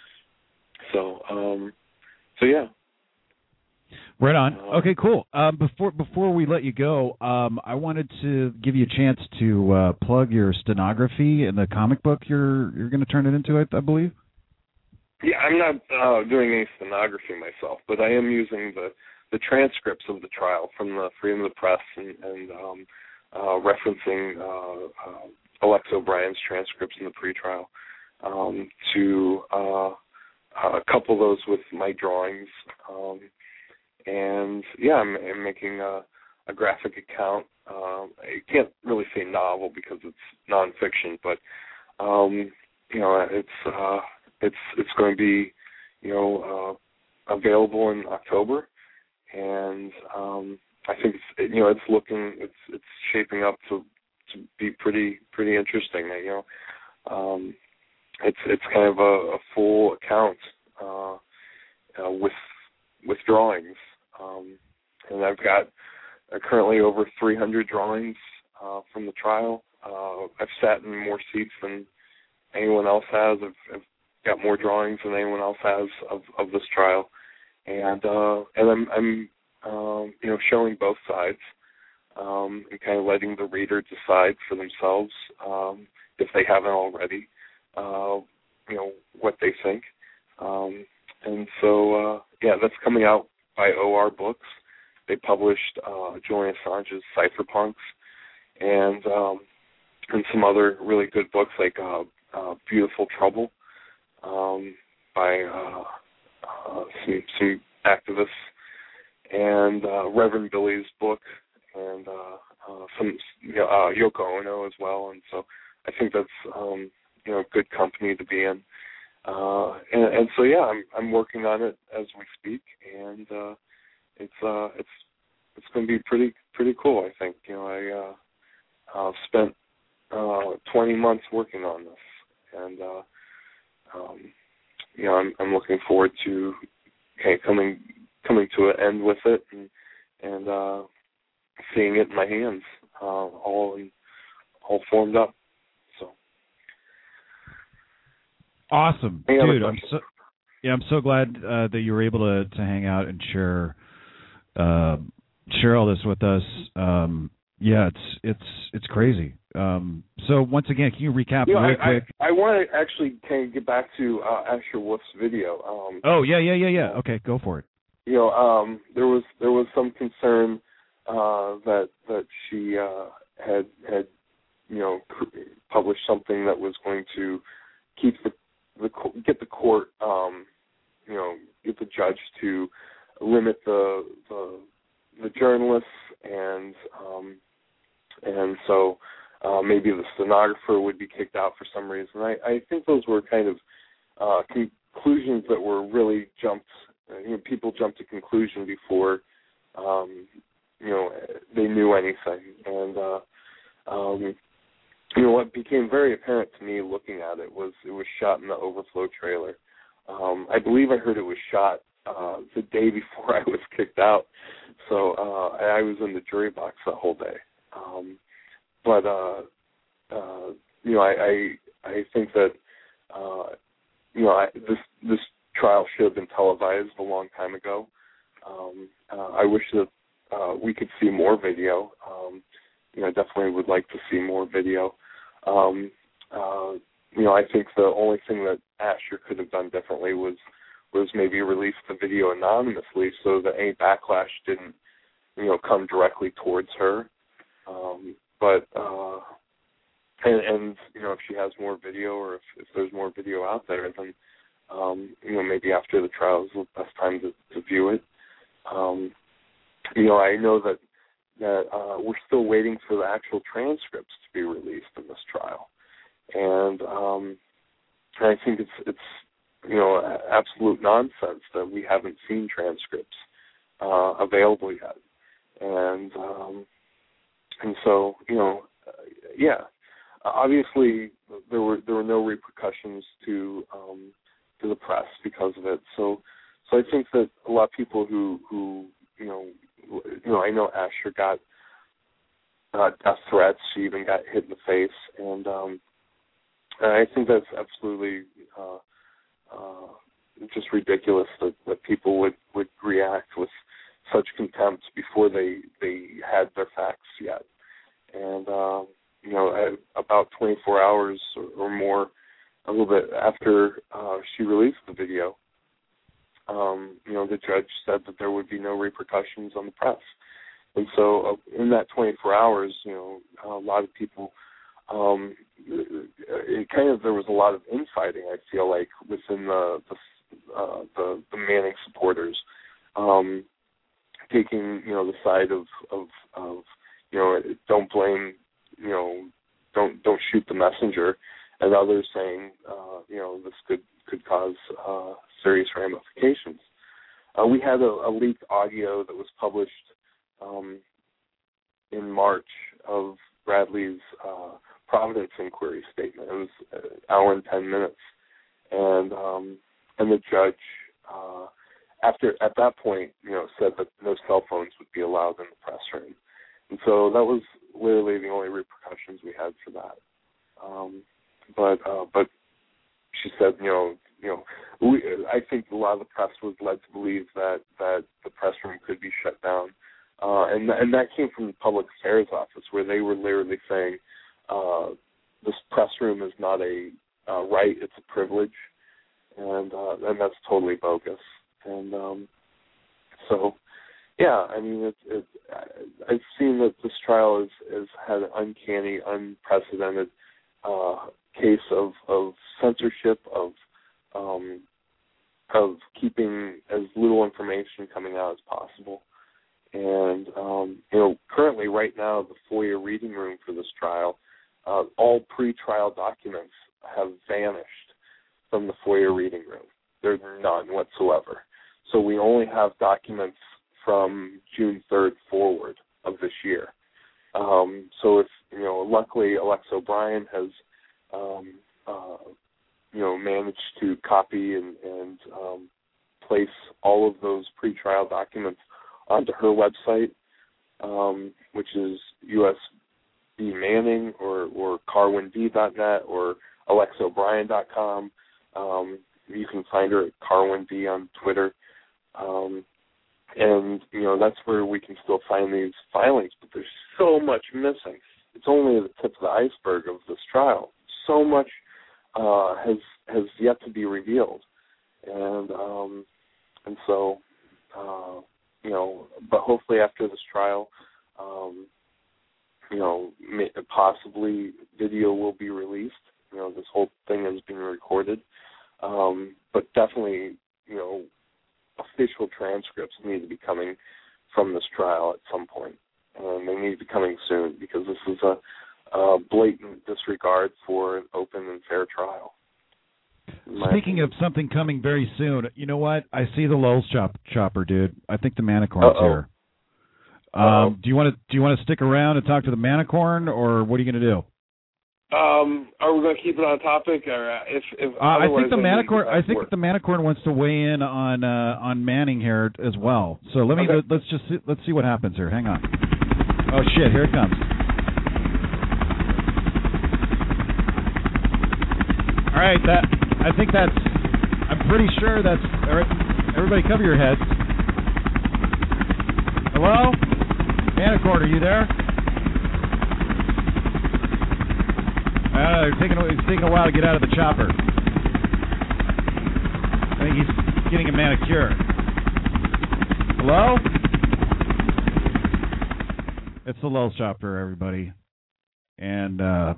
so yeah. Right on. Okay, cool. Before we let you go, I wanted to give you a chance to plug your stenography and the comic book you're going to turn it into, I believe. Yeah, I'm not doing any stenography myself, but I am using the transcripts of the trial from the Freedom of the Press and referencing Alexa O'Brien's transcripts in the pretrial to couple those with my drawings. And yeah, I'm making a graphic account. I can't really say novel because it's nonfiction, but it's going to be available in October, and I think it's shaping up to be pretty interesting. It's kind of a full account with drawings. And I've got currently over 300 drawings from the trial. I've sat in more seats than anyone else has. I've got more drawings than anyone else has of this trial, and I'm showing both sides and kind of letting the reader decide for themselves if they haven't already, what they think. And so that's coming out by OR Books. They published Julian Assange's Cypherpunks and some other really good books like Beautiful Trouble by some activists, and Reverend Billy's book, and some Yoko Ono as well. And so I think that's good company to be in. And so I'm working on it as we speak, and it's going to be pretty cool. I think I've spent 20 months working on this, and I'm looking forward to coming to an end with it and seeing it in my hands, all formed up. Awesome, dude! I'm so glad that you were able to hang out and share all this with us. It's crazy. So once again, can you recap real quick? I want to actually kind of get back to Asher Wolf's video. Yeah. Okay, go for it. There was some concern that she had published something that was going to keep get the court, get the judge to limit the journalists, and so maybe the stenographer would be kicked out for some reason. I think those were kind of conclusions that were really jumped. People jumped to conclusion before they knew anything, and what became very apparent to me looking at it was shot in the overflow trailer. I believe I heard it was shot the day before I was kicked out, so I was in the jury box that whole day. I think that this trial should have been televised a long time ago. I wish that we could see more video. I definitely would like to see more video. I think the only thing that Asher could have done differently was maybe release the video anonymously so that any backlash didn't, come directly towards her. If she has more video, or if there's more video out there, then maybe after the trial is the best time to view it. I know that we're still waiting for the actual transcripts to be released in this trial, and I think it's absolute nonsense that we haven't seen transcripts available yet, and so obviously there were no repercussions to the press because of it. So I think that a lot of people who I know Asher got death threats. She even got hit in the face, and I think that's absolutely just ridiculous that people would react with such contempt before they had their facts yet. And about 24 hours or more, a little bit after she released the video, the judge said that there would be no repercussions on the press. And so in that 24 hours, a lot of people, there was a lot of infighting, I feel like, within the Manning supporters, taking, the side of don't blame, don't shoot the messenger, and others saying, this could cause serious ramifications. We had a leaked audio that was published in March of Bradley's Providence inquiry statement. It was an hour and 10 minutes, and the judge, at that point, said that no cell phones would be allowed in the press room, and so that was literally the only repercussions we had for that. But she said, I think a lot of the press was led to believe that the press room could be shut down, and that came from the Public Affairs Office, where they were literally saying this press room is not a right, it's a privilege, and that's totally bogus. And I've seen that this trial has had an uncanny, unprecedented case of censorship, of keeping as little information coming out as possible. And, currently right now, the FOIA reading room for this trial, all pre-trial documents have vanished from the FOIA reading room. There's none whatsoever. So we only have documents from June 3rd forward of this year. So if, luckily Alexa O'Brien has, managed to copy and place all of those pre-trial documents onto her website, which is USB Manning or carwinb.net or alexaobrien.com. You can find her at carwinb on Twitter. That's where we can still find these filings, but there's so much missing. It's only the tip of the iceberg of this trial. So much has yet to be revealed, but hopefully after this trial, possibly video will be released. This whole thing is being recorded, but definitely, official transcripts need to be coming from this trial at some point, and they need to be coming soon, because this is a blatant disregard for an open and fair trial. Speaking of something coming very soon, you know what? I see the Lulz chopper, dude. I think the Manicorn's here. Do you want to stick around and talk to the Manicorn, or what are you going to do? Are we going to keep it on topic, or if I think the Manicorn. I think the Manicorn wants to weigh in on Manning here as well. So let's see what happens here. Hang on. Oh shit! Here it comes. All right, I'm pretty sure that's. All right, everybody, cover your heads. Hello, Manicorn, are you there? It's taking a while to get out of the chopper. I think he's getting a manicure. Hello? It's the Lulz chopper, everybody. And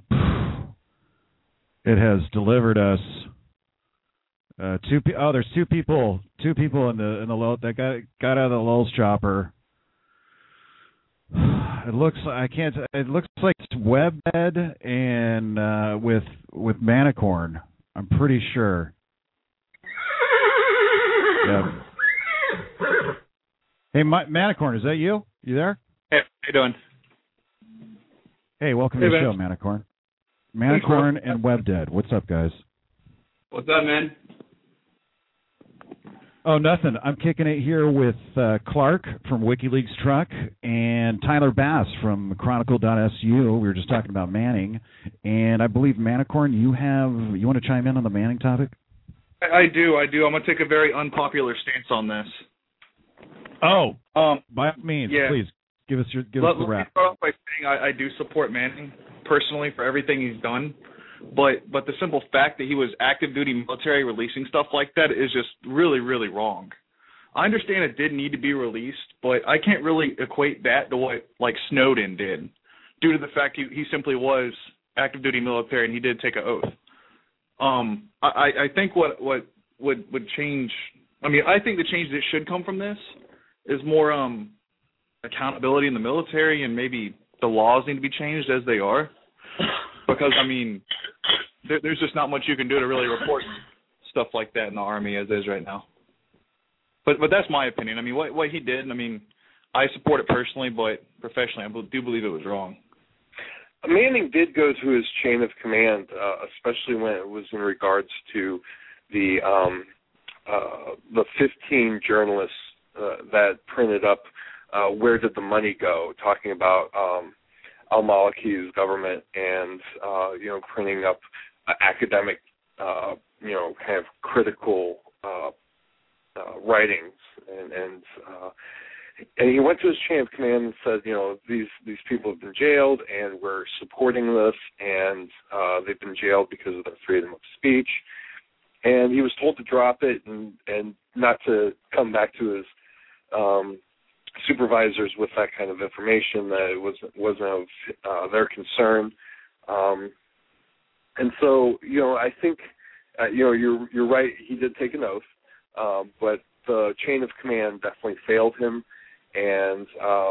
it has delivered us there's two people in the Lulz that got out of the Lulz chopper. It looks like it's Webhead and with Manicorn. I'm pretty sure. Yeah. Hey, Manicorn, is that you? You there? Hey, how you doing? Hey, welcome to the show, Manicorn. Manicorn and Webdead. What's up, guys? What's up, man? Oh, nothing. I'm kicking it here with Clark from WikiLeaks Truck and Tyler Bass from Chronicle.su. We were just talking about Manning, and I believe Manicorn, you want to chime in on the Manning topic? I do. I'm going to take a very unpopular stance on this. Oh, by all means, please give us the wrap. Let me start off by saying I do support Manning personally for everything he's done. But the simple fact that he was active duty military releasing stuff like that is just really, really wrong. I understand it did need to be released, but I can't really equate that to what like Snowden did, due to the fact he simply was active duty military and he did take an oath. I think what would change. I mean, I think the change that should come from this is more accountability in the military, and maybe the laws need to be changed as they are. Because, I mean, there's just not much you can do to really report stuff like that in the Army as is right now. But that's my opinion. I mean, what he did, I mean, I support it personally, but professionally, I do believe it was wrong. Manning did go through his chain of command, especially when it was in regards to the 15 journalists that printed up Where Did the Money Go, talking about al-Maliki's government and, printing up academic, kind of critical writings. And he went to his chain of command and said, these people have been jailed and we're supporting this, and they've been jailed because of their freedom of speech. And he was told to drop it and not to come back to his supervisors with that kind of information, that it wasn't of their concern. And so, I think, you're right, he did take an oath, but the chain of command definitely failed him. And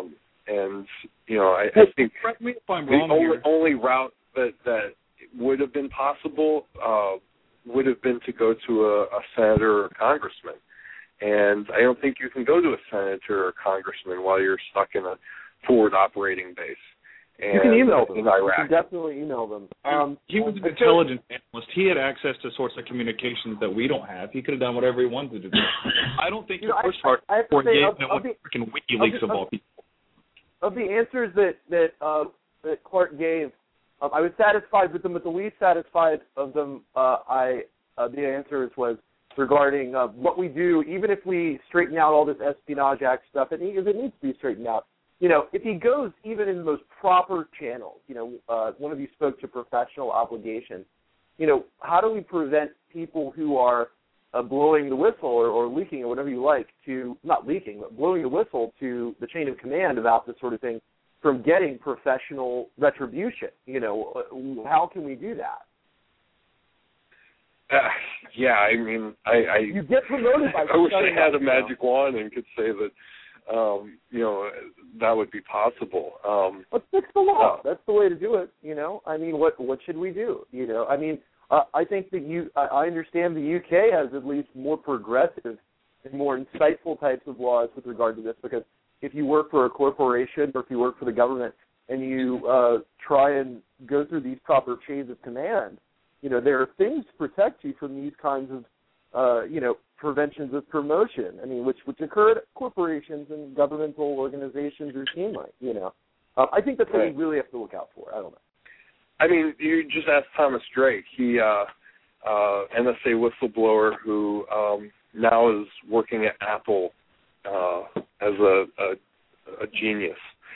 I think correct me if I'm wrong the only route that would have been possible would have been to go to a senator or a congressman. And I don't think you can go to a senator or congressman while you're stuck in a forward operating base. And you can email them. In Iraq. You can definitely email them. He was an intelligence analyst. He had access to sorts of communications that we don't have. He could have done whatever he wanted to do. I don't think the first part gave him what freaking WikiLeaks of all people. Of the answers that Clark gave, I was satisfied with them, but the least satisfied of them, the answers was regarding what we do, even if we straighten out all this Espionage Act stuff, it needs to be straightened out. If he goes even in the most proper channels, one of you spoke to professional obligations, how do we prevent people who are blowing the whistle or leaking or whatever you like to, not leaking, but blowing the whistle to the chain of command about this sort of thing from getting professional retribution? How can we do that? I mean, I you get promoted by I wish I had a magic wand and could say that, that would be possible. Let's fix the law. That's the way to do it. I mean, what should we do? I mean, I think that I understand the UK has at least more progressive and more insightful types of laws with regard to this, because if you work for a corporation or if you work for the government and you try and go through these proper chains of command, there are things to protect you from these kinds of, preventions of promotion. I mean, which occur at corporations and governmental organizations routinely. I think that's what we really have to look out for. I don't know. I mean, you just asked Thomas Drake. He, NSA whistleblower who now is working at Apple as a genius.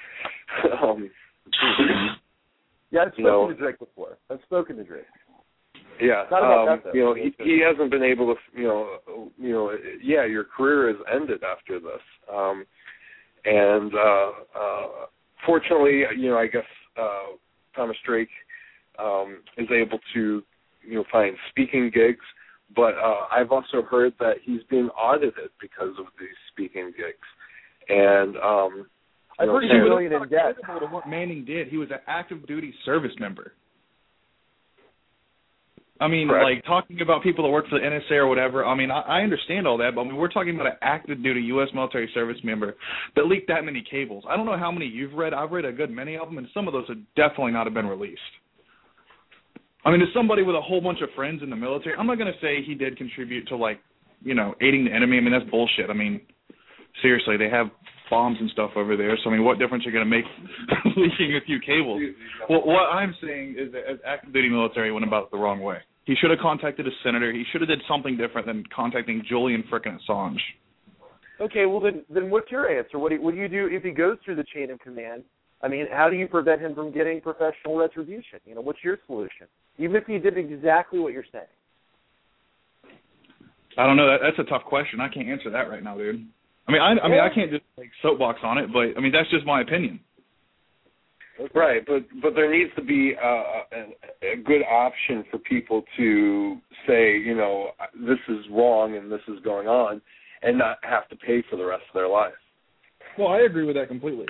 Yeah, I've spoken to Drake before. Yeah, Not about that, though. He hasn't been able to, your career is ended after this. And fortunately, I guess Thomas Drake is able to, find speaking gigs, but I've also heard that he's being audited because of these speaking gigs. And I've heard he's $1 million in debt. To what Manning did, he was an active duty service member. I mean, Correct. like, talking about people that work for the NSA or whatever, I mean, I understand all that, but we're talking about an active duty U.S. military service member that leaked that many cables. I don't know how many you've read. I've read a good many of them, and some of those have definitely not have been released. I mean, as somebody with a whole bunch of friends in the military, I'm not going to say he did contribute to, aiding the enemy. I mean, that's bullshit. I mean, seriously, they have bombs and stuff over there, so, I mean, what difference are you going to make leaking a few cables? Well, what I'm saying is that as active duty military went about it the wrong way. He should have contacted a senator. He should have did something different than contacting Julian frickin' Assange. Okay, well, then what's your answer? What do you do if he goes through the chain of command? I mean, how do you prevent him from getting professional retribution? What's your solution? Even if he did exactly what you're saying. I don't know. That's a tough question. I can't answer that right now, dude. I mean, I can't just soapbox on it, but I mean that's just my opinion. Okay. Right, but there needs to be a good option for people to say, this is wrong and this is going on, and not have to pay for the rest of their life. Well, I agree with that completely.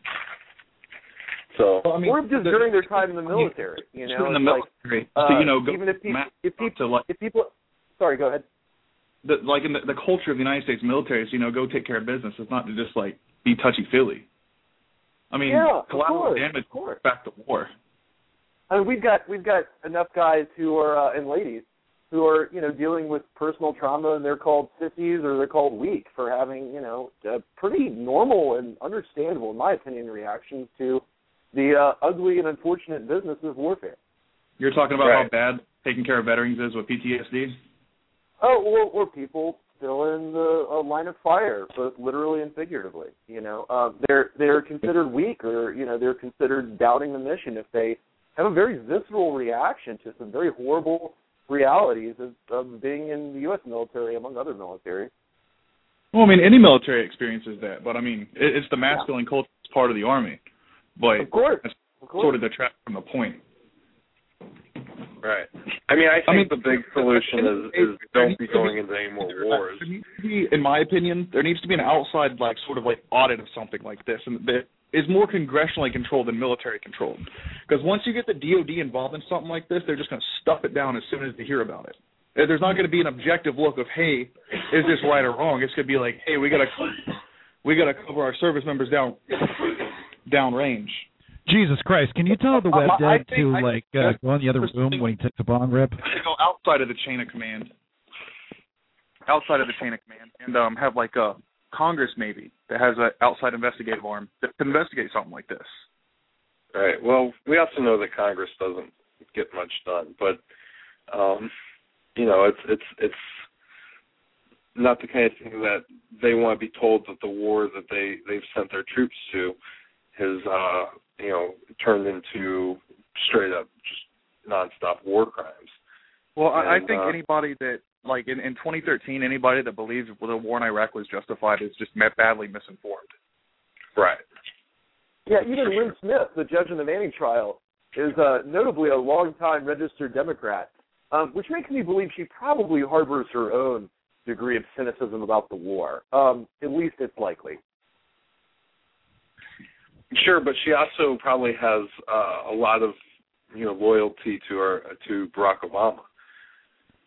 So, or just during their time in the military, in the military, even if people, sorry, go ahead. In the culture of the United States military is, go take care of business. It's not to just be touchy-feely. I mean, collateral damage back to war. I mean, we've got enough guys who are and ladies who are dealing with personal trauma, and they're called sissies or they're called weak for having a pretty normal and understandable, in my opinion, reactions to the ugly and unfortunate business of warfare. You're talking about how bad taking care of veterans is with PTSD? Oh, or people still in the line of fire, both literally and figuratively. They're considered weak, or they're considered doubting the mission if they have a very visceral reaction to some very horrible realities of being in the U.S. military, among other military. Well, I mean, any military experiences that, but I mean, it's the masculine culture that's part of the Army. But of course. That's sort of detract from the point. Right. I mean, I think the big solution is don't be going into any more wars. There needs to be, in my opinion, there needs to be an outside, audit of something like this, and that is more congressionally controlled than military controlled. Because once you get the DOD involved in something like this, they're just going to stuff it down as soon as they hear about it. There's not going to be an objective look of, hey, is this right or wrong? It's going to be like, hey, we got to cover our service members down range. Jesus Christ! Can you tell the web dev to go in the other room when he takes a bong rip? Go outside of the chain of command. And have a Congress maybe that has an outside investigative arm that can investigate something like this. Right. Well, we also know that Congress doesn't get much done, but it's not the kind of thing that they want to be told that the war that they've sent their troops to has turned into straight up just nonstop war crimes. Well, I think anybody that, in 2013, anybody that believes the war in Iraq was justified is just badly misinformed. Right. Yeah, even Lynn Smith, the judge in the Manning trial, is notably a longtime registered Democrat, which makes me believe she probably harbors her own degree of cynicism about the war. At least it's likely. Sure, but she also probably has a lot of loyalty to Barack Obama.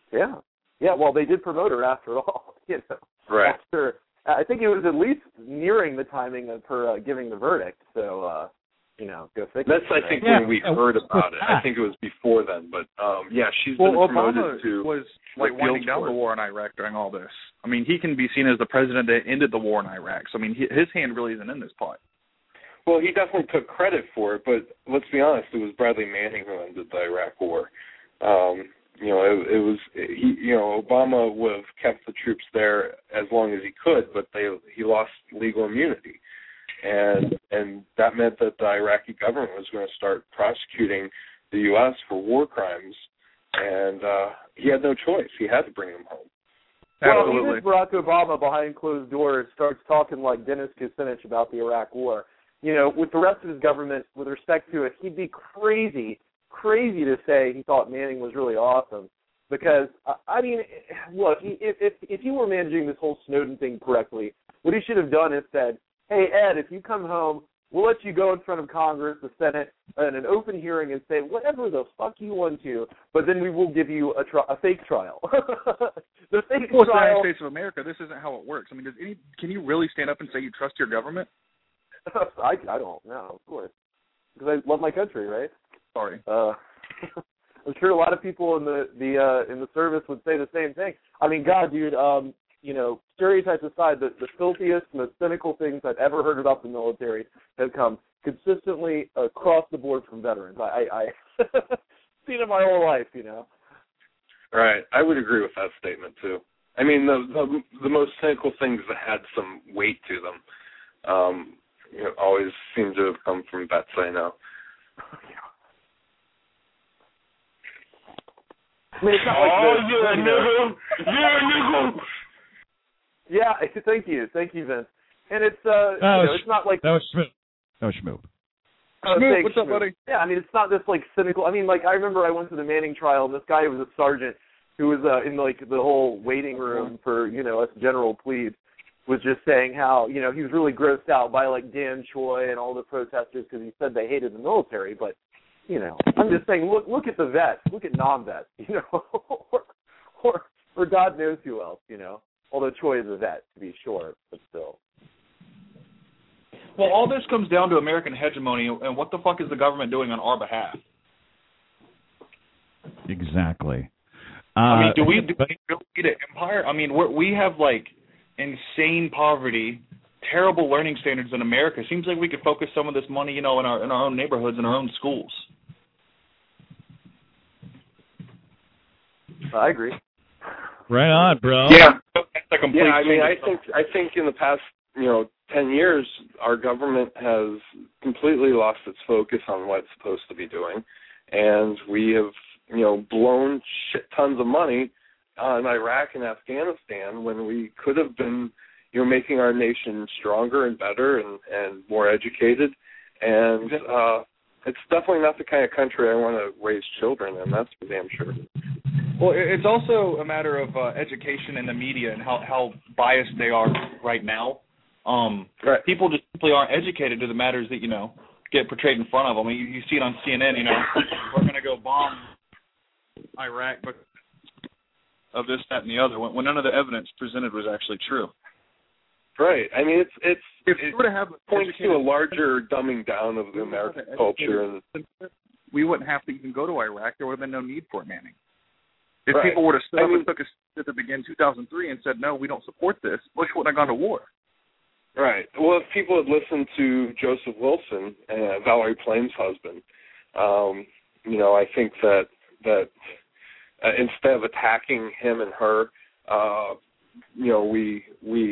Yeah. Yeah, well, they did promote her after all, you know. Right. After, I think it was at least nearing the timing of her giving the verdict, so, you know, go figure. That's, I think, when we heard about it. I think it was before then, but, yeah, she's been promoted Obama to... was, winding down the war in Iraq during all this. I mean, he can be seen as the president that ended the war in Iraq, so, I mean, his hand really isn't in this pot. Well, he definitely took credit for it, but let's be honest, it was Bradley Manning who ended the Iraq War. You know, it was, you know, Obama would have kept the troops there as long as he could, but he lost legal immunity. And that meant that the Iraqi government was going to start prosecuting the U.S. for war crimes, and he had no choice. He had to bring them home. Well, even Barack Obama, behind closed doors, starts talking like Dennis Kucinich about the Iraq War. You know, with the rest of his government, with respect to it, he'd be crazy to say he thought Manning was really awesome. Because, I mean, look, if you were managing this whole Snowden thing correctly, what he should have done is said, hey, Ed, if you come home, we'll let you go in front of Congress, the Senate, in an open hearing and say whatever the fuck you want to, but then we will give you a fake trial. The fake trial. The United States of America, this isn't how it works. I mean, can you really stand up and say you trust your government? I don't, no, of course. Because I love my country, right? Sorry. I'm sure a lot of people in the service would say the same thing. I mean, God, dude, you know, stereotypes aside, the filthiest, most cynical things I've ever heard about the military have come consistently across the board from veterans. I seen it my whole life, you know. Right. I would agree with that statement, too. I mean, the most cynical things that had some weight to them you know, always seem to have come from vets I know. I mean, it's not like nigga! Yeah, thank you, Vince. And it's you know, it's not like that was Schmoop. Schmoop, what's up, buddy? Yeah, I mean, it's not this like cynical. I mean, like I remember I went to the Manning trial, and this guy was a sergeant who was in like the whole waiting room for us general plebes, was just saying how he was really grossed out by like Dan Choi and all the protesters because he said they hated the military, but. I'm just saying, look at the vets, look at non-vets, or God knows who else, although Choi is a vet, to be sure, but still. Well, all this comes down to American hegemony, and what the fuck is the government doing on our behalf? Exactly. I mean, do we really need an empire? I mean, we have, like, insane poverty, terrible learning standards in America. Seems like we could focus some of this money, in our own neighborhoods, in our own schools. I agree. Right on, bro. Yeah. Yeah, I mean, I think in the past, 10 years, our government has completely lost its focus on what it's supposed to be doing, and we have, blown shit tons of money on Iraq and Afghanistan when we could have been, making our nation stronger and better and more educated, and it's definitely not the kind of country I want to raise children in. That's for damn sure. Well, it's also a matter of education and the media and how biased they are right now. Right. People just simply aren't educated to the matters that, get portrayed in front of them. You see it on CNN, we're going to go bomb Iraq because of this, that, and the other, when none of the evidence presented was actually true. Right. I mean, it points to a larger dumbing down of the American culture. We wouldn't have to even go to Iraq. There would have been no need for it, Manning. If right. people would have stood up and took a step at the beginning of 2003 and said, no, we don't support this, Bush wouldn't have gone to war. Right. Well, if people had listened to Joseph Wilson, Valerie Plame's husband, I think that instead of attacking him and her, we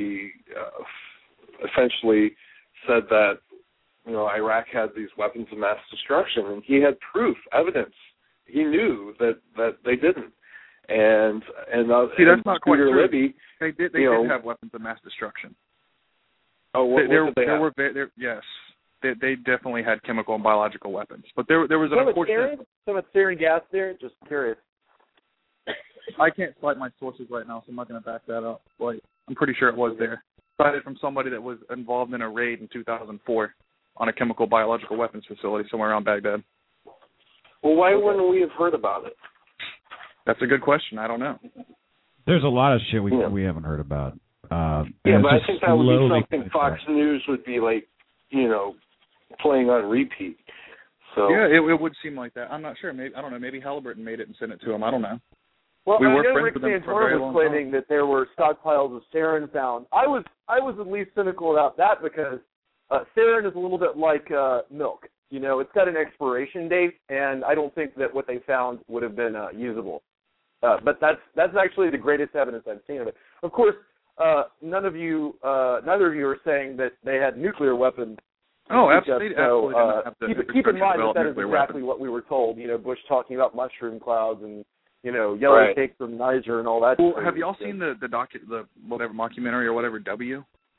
essentially said that, Iraq had these weapons of mass destruction, and he had proof, evidence. He knew that they didn't. And that's not quite true. Libby, they did have weapons of mass destruction. Oh, what did they have? Yes, they definitely had chemical and biological weapons. But there was an unfortunate. So much sarin gas there. Just curious. I can't cite my sources right now, so I'm not going to back that up. But I'm pretty sure it was there. Cited from somebody that was involved in a raid in 2004 on a chemical biological weapons facility somewhere around Baghdad. Well, why wouldn't we have heard about it? That's a good question. I don't know. There's a lot of shit we haven't heard about. But I think that would be something Fox News would be like, playing on repeat. So yeah, it would seem like that. I'm not sure. Maybe I don't know. Maybe Halliburton made it and sent it to him. I don't know. Well, we I were know friends Rick with them for a very Santorum long was claiming that there were stockpiles of sarin found. I was at least cynical about that because sarin is a little bit like milk. It's got an expiration date, and I don't think that what they found would have been usable. But that's actually the greatest evidence I've seen of it. Of course, neither of you are saying that they had nuclear weapons. Oh, absolutely. So keep in mind that is exactly what we were told. Bush talking about mushroom clouds and yellow cake from Niger and all that. Well, have y'all seen the whatever mockumentary or whatever W?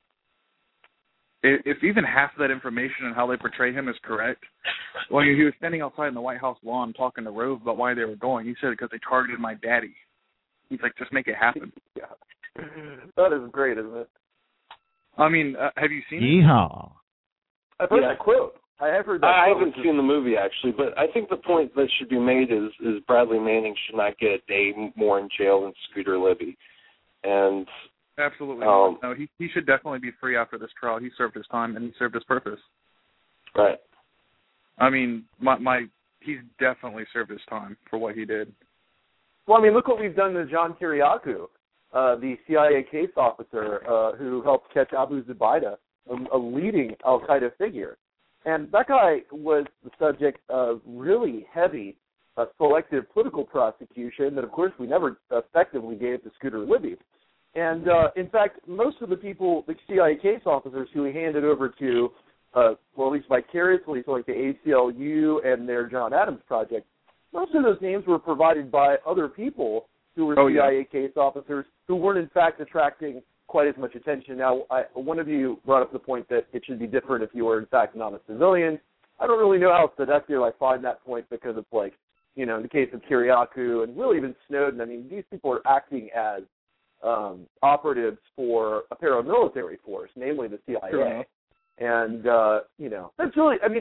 If even half of that information and how they portray him is correct, well, he was standing outside in the White House lawn talking to Rove about why they were going. He said because they targeted my daddy. He's like, just make it happen. Yeah. That is great, isn't it? I mean, have you seen it? Yeehaw. I've heard that quote. I have heard that I quote. haven't seen the movie, actually, but I think the point that should be made is Bradley Manning should not get a day more in jail than Scooter Libby. And absolutely. No, he should definitely be free after this trial. He served his time, and he served his purpose. Right. I mean, he's definitely served his time for what he did. Well, I mean, look what we've done to John Kiriakou, the CIA case officer who helped catch Abu Zubaydah, a leading al-Qaeda figure. And that guy was the subject of really heavy selective political prosecution that, of course, we never effectively gave to Scooter Libby. And, in fact, most of the people, the CIA case officers who he handed over to, well, at least vicariously, so like the ACLU and their John Adams Project, most of those names were provided by other people who were CIA case officers who weren't, in fact, attracting quite as much attention. Now, one of you brought up the point that it should be different if you were, in fact, not a civilian. I don't really know how seductive I find that point because it's like, in the case of Kiriakou and really even Snowden, I mean, these people are acting as operatives for a paramilitary force, namely the CIA. Sure. And, that's really, I mean,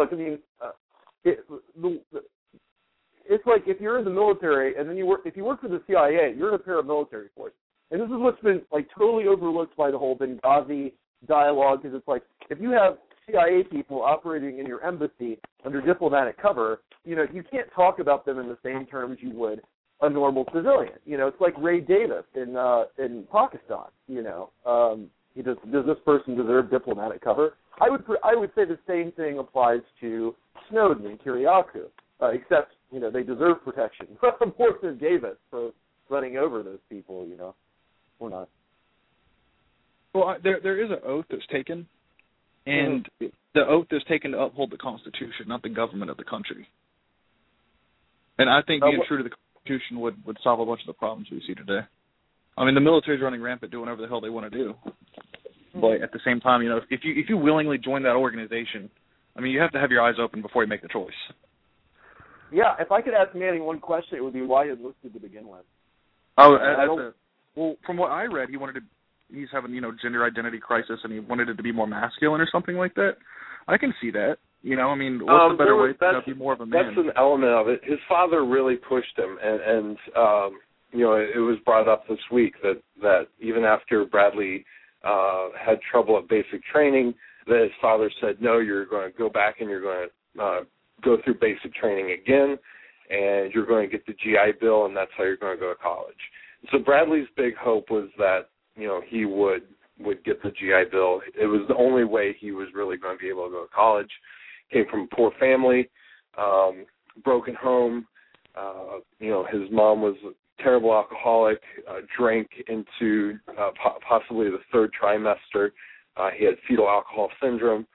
it's like if you're in the military and then if you work for the CIA, you're in a paramilitary force. And this is what's been like totally overlooked by the whole Benghazi dialogue, because it's like if you have CIA people operating in your embassy under diplomatic cover, you can't talk about them in the same terms you would a normal civilian. It's like Ray Davis in Pakistan. Does this person deserve diplomatic cover? I would say the same thing applies to Snowden and Kiriakou, except they deserve protection more than Davis for running over those people. Or not. Well, there is an oath that's taken, and the oath is taken to uphold the Constitution, not the government of the country. And I think being true to the Constitution would solve a bunch of the problems we see today. I mean, the military's running rampant, doing whatever the hell they want to do. But at the same time, if you willingly join that organization, I mean, you have to have your eyes open before you make the choice. Yeah, if I could ask Manning one question, it would be why he enlisted to begin with. Well, from what I read, he's having, gender identity crisis, and he wanted it to be more masculine or something like that. I can see that. I mean, what's the better way to be more of a man? That's an element of it. His father really pushed him, and it was brought up this week that even after Bradley had trouble at basic training, that his father said, no, you're going to go back and you're going to go through basic training again, and you're going to get the GI Bill, and that's how you're going to go to college. So Bradley's big hope was that, he would get the GI Bill. It was the only way he was really going to be able to go to college. Came from a poor family, broken home. His mom was a terrible alcoholic, drank into possibly the third trimester. He had fetal alcohol syndrome.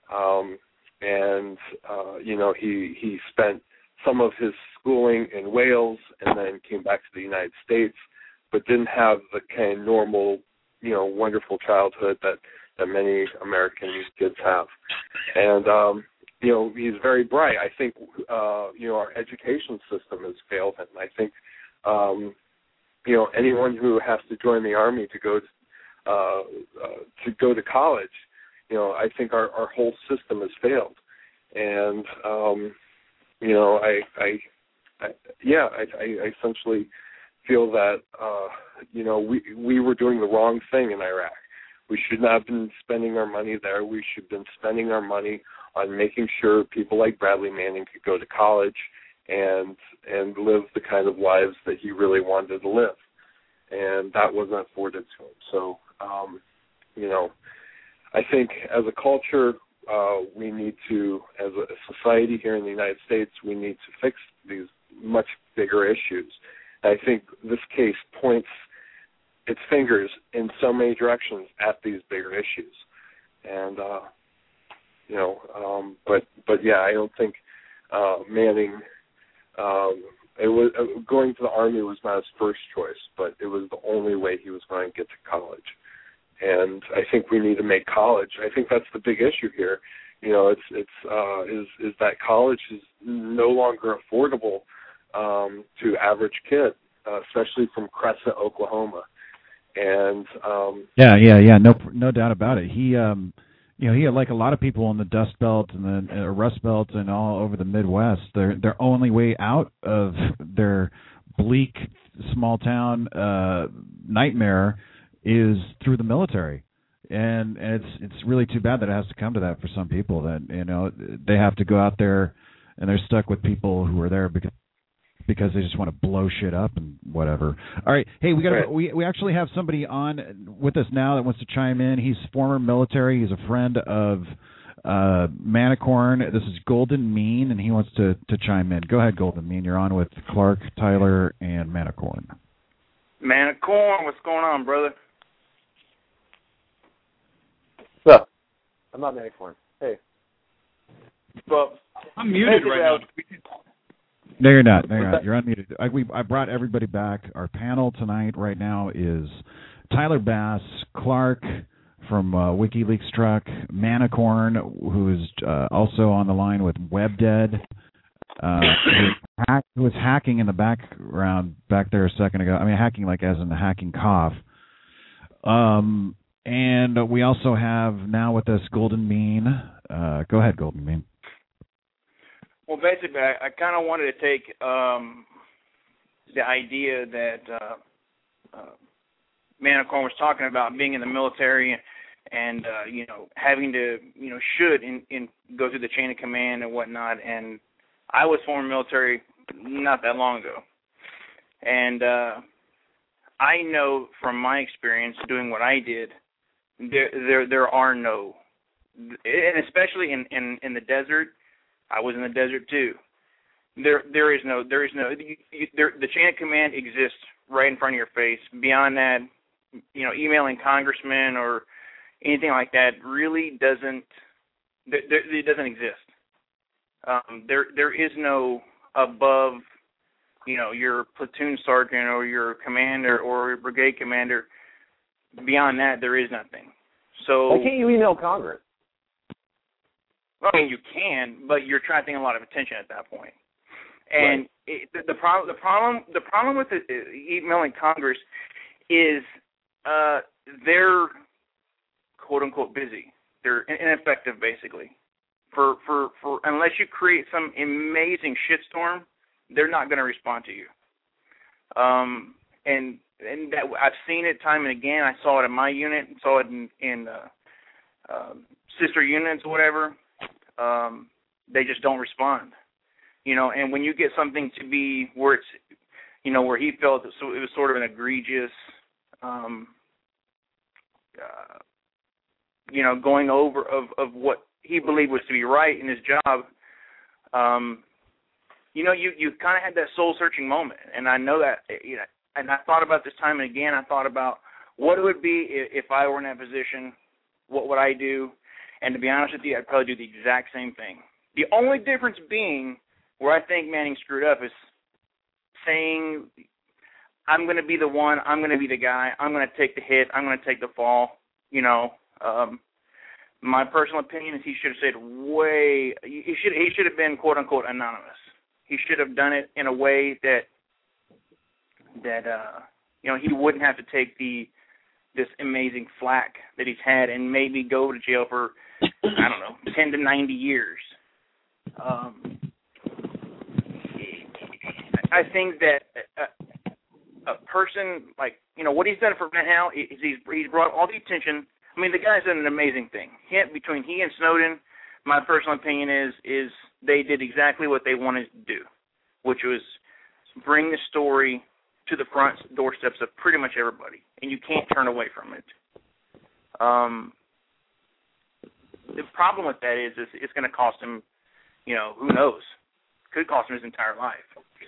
He spent some of his schooling in Wales and then came back to the United States, but didn't have the kind of normal, wonderful childhood that many American kids have. And, he's very bright. I think, our education system has failed him. I think, anyone who has to join the Army to go to college, I think our whole system has failed. And, I essentially feel that we were doing the wrong thing in Iraq. We should not have been spending our money there. We should have been spending our money on making sure people like Bradley Manning could go to college and live the kind of lives that he really wanted to live. And that wasn't afforded to him. So, I think as a culture, we need to, as a society here in the United States, we need to fix these much bigger issues. And I think this case points its fingers in so many directions at these bigger issues. And, I don't think Manning, it was going to the Army was not his first choice, but it was the only way he was going to get to college. And I think we need to make college. I think that's the big issue here. Is that college is no longer affordable to average kid, especially from Crescent, Oklahoma. And no doubt about it. He he had, like a lot of people in the Dust Belt and the Rust Belt and all over the Midwest, their only way out of their bleak small town nightmare is through the military. And it's really too bad that it has to come to that for some people, that they have to go out there and they're stuck with people who are there because they just want to blow shit up and whatever. All right, hey, we actually have somebody on with us now that wants to chime in. He's former military. He's a friend of Manicorn. This is Golden Mean, and he wants to chime in. Go ahead, Golden Mean. You're on with Clark, Tyler, and Manicorn. Manicorn, what's going on, brother? What's up? I'm not Manicorn. Hey. Well, I'm muted right now. No, you're not. You're unmuted. I brought everybody back. Our panel tonight right now is Tyler Bass, Clark from WikiLeaks Truck, Manicorn, who is also on the line with WebDead, who was hacking in the background back there a second ago. I mean, hacking like as in the hacking cough. And we also have now with us Golden Mean. Go ahead, Golden Mean. Well, basically, I kind of wanted to take the idea that Manicorn was talking about being in the military and having to, should go through the chain of command and whatnot. And I was former military not that long ago. And I know from my experience doing what I did, there are no, and especially in the desert. I was in the desert too. There is no. The chain of command exists right in front of your face. Beyond that, emailing congressmen or anything like that really doesn't. It doesn't exist. There is no above, your platoon sergeant or your commander or your brigade commander. Beyond that, there is nothing. So why can't you email Congress? I mean, you can, but you're attracting a lot of attention at that point. And right. The problem with emailing Congress is they're quote unquote busy. They're ineffective, basically. For unless you create some amazing shitstorm, they're not going to respond to you. And that I've seen it time and again. I saw it in my unit, saw it in sister units or whatever. They just don't respond, and when you get something to be where it's, where he felt it was sort of an egregious, going over of what he believed was to be right in his job, you kind of had that soul-searching moment, and I know that, and I thought about this time and again. I thought about what it would be if I were in that position, what would I do? And to be honest with you, I'd probably do the exact same thing. The only difference being where I think Manning screwed up is saying, I'm going to be the one, I'm going to be the guy, I'm going to take the hit, I'm going to take the fall. My personal opinion is he should have said he should have been, quote, unquote, anonymous. He should have done it in a way that he wouldn't have to take this amazing flack that he's had and maybe go to jail for, 10 to 90 years. I think that a person like, what he's done for now is he's brought all the attention. I mean, the guy's done an amazing thing. Between he and Snowden, my personal opinion is they did exactly what they wanted to do, which was bring the story to the front doorsteps of pretty much everybody, and you can't turn away from it. The problem with that is it's going to cost him, who knows? Could cost him his entire life.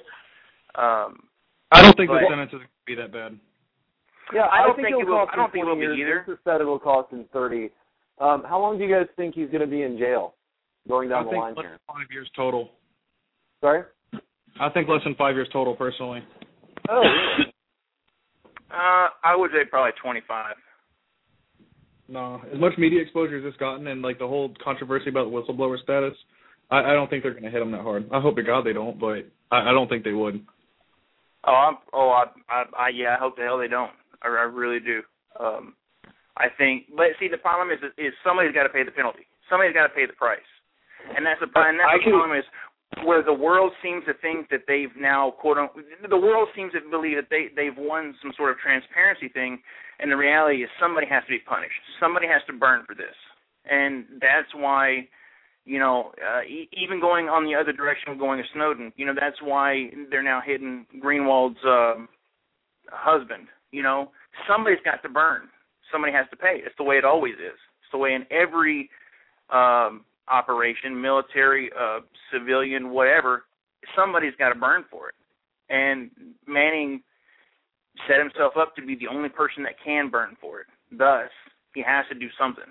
I don't think the sentence is going to be that bad. Yeah, I don't think it will. I don't think it will be either. This said it will cost him 30. How long do you guys think he's going to be in jail? Going down the line here. I think 5 years total. Sorry? I think less than 5 years total, personally. Oh, really? I would say probably 25. No, as much media exposure as it's gotten, and like the whole controversy about the whistleblower status, I don't think they're going to hit him that hard. I hope to God they don't, but I don't think they would. I hope the hell they don't. I really do. I think, but see, the problem is somebody's got to pay the penalty. Somebody's got to pay the price, and that's the problem. Problem is where the world seems to think that they've now the world seems to believe that they've won some sort of transparency thing, and the reality is somebody has to be punished. Somebody has to burn for this, and that's why. Even going on the other direction of going to Snowden, that's why they're now hitting Greenwald's husband. Somebody's got to burn. Somebody has to pay. It's the way it always is. It's the way in every operation, military, civilian, whatever, somebody's got to burn for it. And Manning set himself up to be the only person that can burn for it. Thus, he has to do something.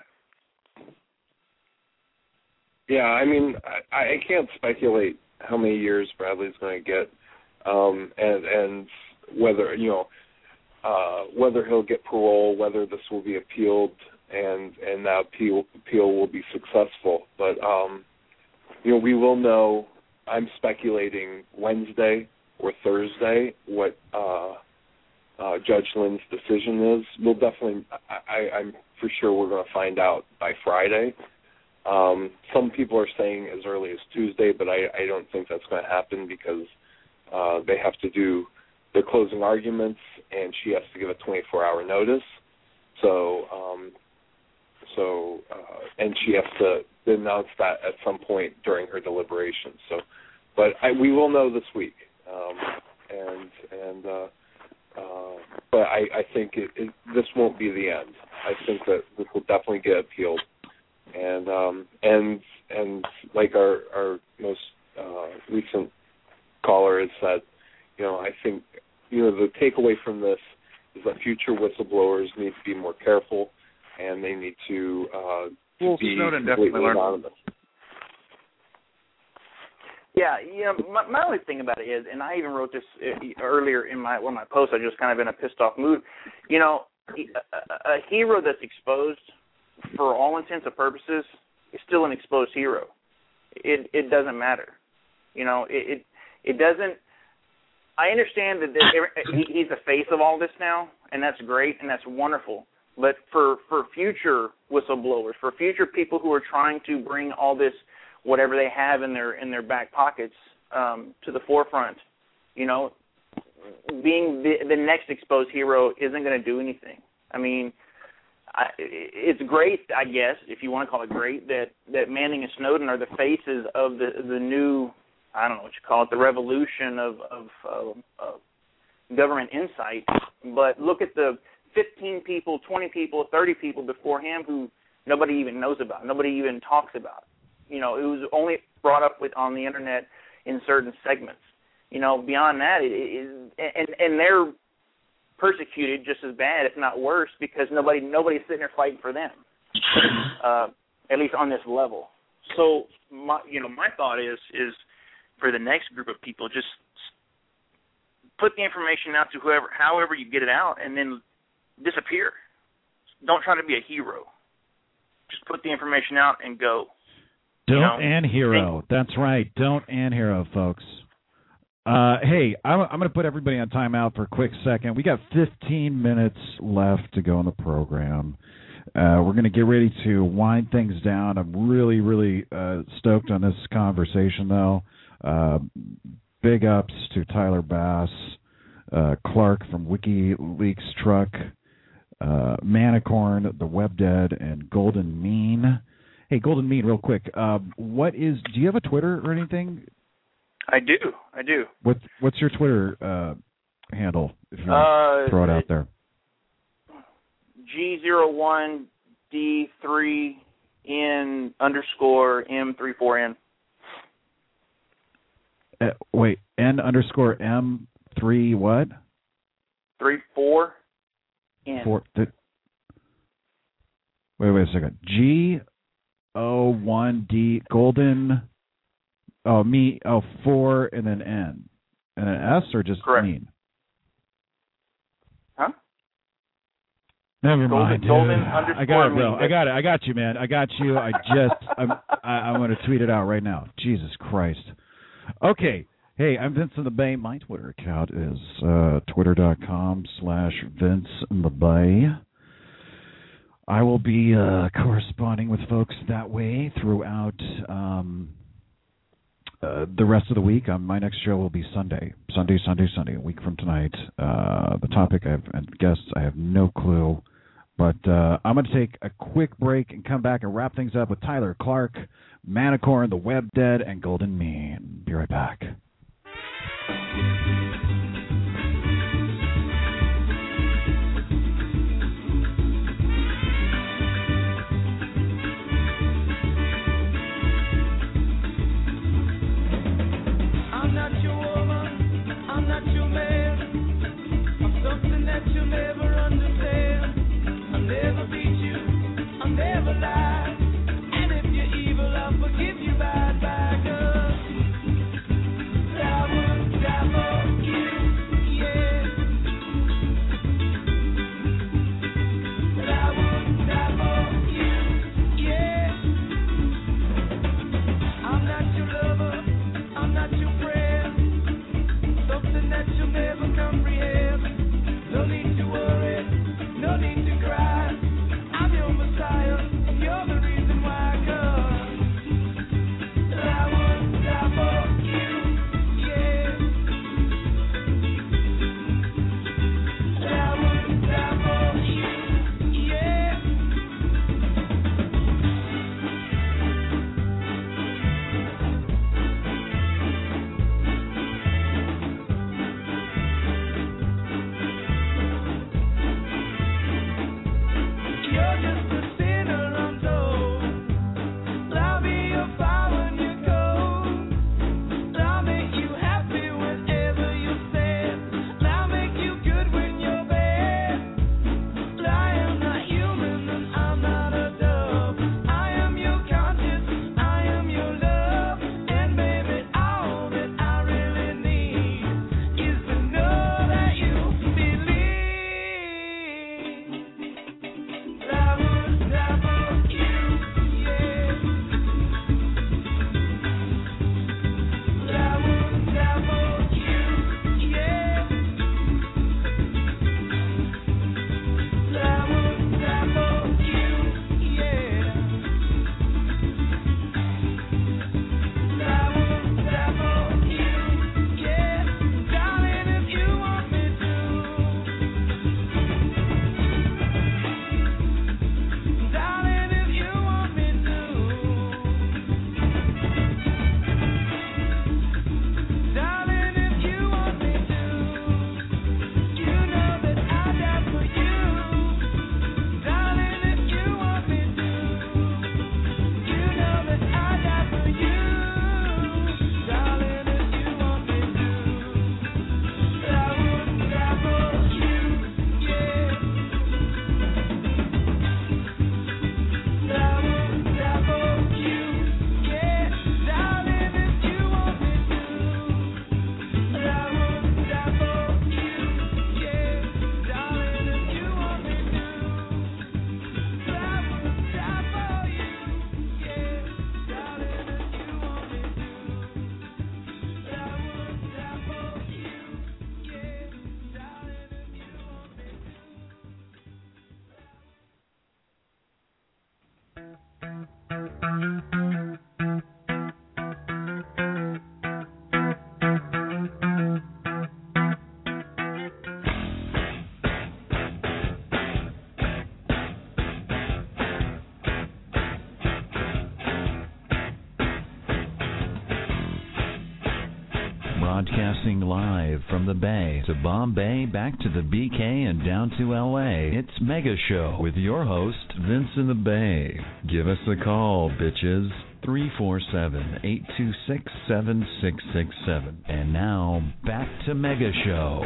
Yeah, I mean, I can't speculate how many years Bradley's going to get, and whether whether he'll get parole, whether this will be appealed, and that appeal will be successful. But we will know. I'm speculating Wednesday or Thursday what Judge Lynn's decision is. We'll definitely. I'm for sure we're going to find out by Friday. Some people are saying as early as Tuesday, but I don't think that's going to happen because they have to do their closing arguments, and she has to give a 24-hour notice. And she has to announce that at some point during her deliberations. But we will know this week, but I think this won't be the end. I think that this will definitely get appealed. And like our most recent caller has said, I think the takeaway from this is that future whistleblowers need to be more careful, and they need to be completely anonymous. Yeah, my only thing about it is, and I even wrote this earlier in one of my posts. I just kind of in a pissed off mood. A hero that's exposed, for all intents and purposes, is still an exposed hero. It doesn't matter. It doesn't. I understand that he's the face of all this now, and that's great and that's wonderful. But for future whistleblowers, for future people who are trying to bring all this, whatever they have in their back pockets, to the forefront, being the next exposed hero isn't going to do anything. I mean, it's great, I guess, if you want to call it great, that Manning and Snowden are the faces of the new, I don't know what you call it, the revolution of government insight. But look at the 15 people, 20 people, 30 people before him who nobody even knows about, nobody even talks about. It was only brought up on the internet in certain segments. Beyond that, and they're persecuted just as bad, if not worse, because nobody's sitting there fighting for them, at least on this level. So my thought is for the next group of people, just put the information out to however you get it out, and then disappear. Don't try to be a hero. Just put the information out and go. Don't and hero. That's right. Don't and hero, folks. Hey, I'm going to put everybody on timeout for a quick second. We got 15 minutes left to go in the program. We're going to get ready to wind things down. I'm really, really stoked on this conversation, though. big ups to Tyler Bass, Clark from WikiLeaks Truck, Manicorn, The Web Dead, and Golden Mean. Hey, Golden Mean, real quick. Do you have a Twitter or anything? I do. What's your Twitter handle, if you want to throw it out there? G01D3N_M34N. Wait, N_M3 what? 34N. Wait a second. G01D Golden. Oh, 4 and then N. And an S or just Correct. Mean? Huh? Never mind. Golden I got it, bro. Mean. I got you, man. I got you. I'm going to tweet it out right now. Jesus Christ. Okay. Hey, I'm Vince in the Bay. My Twitter account is twitter.com/Vince in the Bay. I will be corresponding with folks that way throughout the rest of the week. My next show will be Sunday, a week from tonight. The topic and guests, I have no clue. But I'm going to take a quick break and come back and wrap things up with Tyler Clark, Manicorn, The Web Dead, and Golden Mean. Be right back. I'm not your woman, I'm not your man. I'm something that you'll never understand. I'll never beat you, I'll never lie. And if you're evil, I'll forgive you bye. 'Cause I would die for Broadcasting live from the Bay to Bombay, back to the BK, and down to LA. It's Mega Show with your host, Vince in the Bay. Give us a call, bitches. 347-826-7667. And now, back to Mega Show.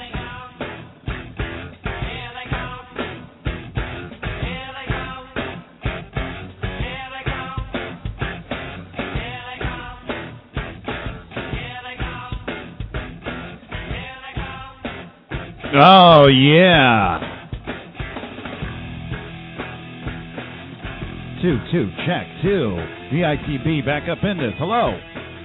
Oh, yeah. 2, check 2. VITB back up in this. Hello.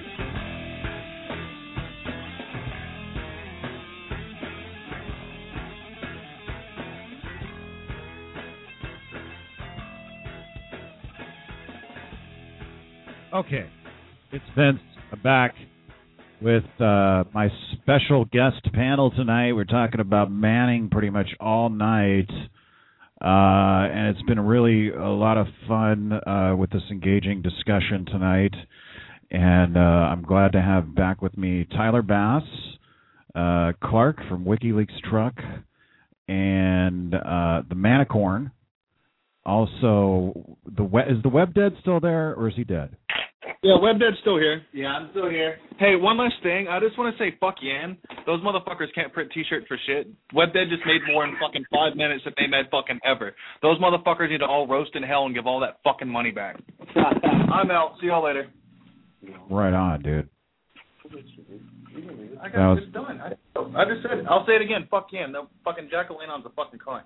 Okay. It's Vince. I'm back with my special guest panel tonight. We're talking about Manning pretty much all night. And it's been really a lot of fun with this engaging discussion tonight. And I'm glad to have back with me Tyler Bass, Clark from WikiLeaks Truck, and the Manicorn. Also, is the Web Dead still there, or is he dead? Yeah, WebDead's still here. Yeah, I'm still here. Hey, one last thing. I just want to say fuck Yan. Those motherfuckers can't print T-shirts for shit. WebDead just made more in fucking 5 minutes than they made fucking ever. Those motherfuckers need to all roast in hell and give all that fucking money back. I'm out. See y'all later. Right on, dude. I got it done. I just said it. I'll say it again. Fuck Yan. No fucking Jack-O-Lanon's a fucking cunt.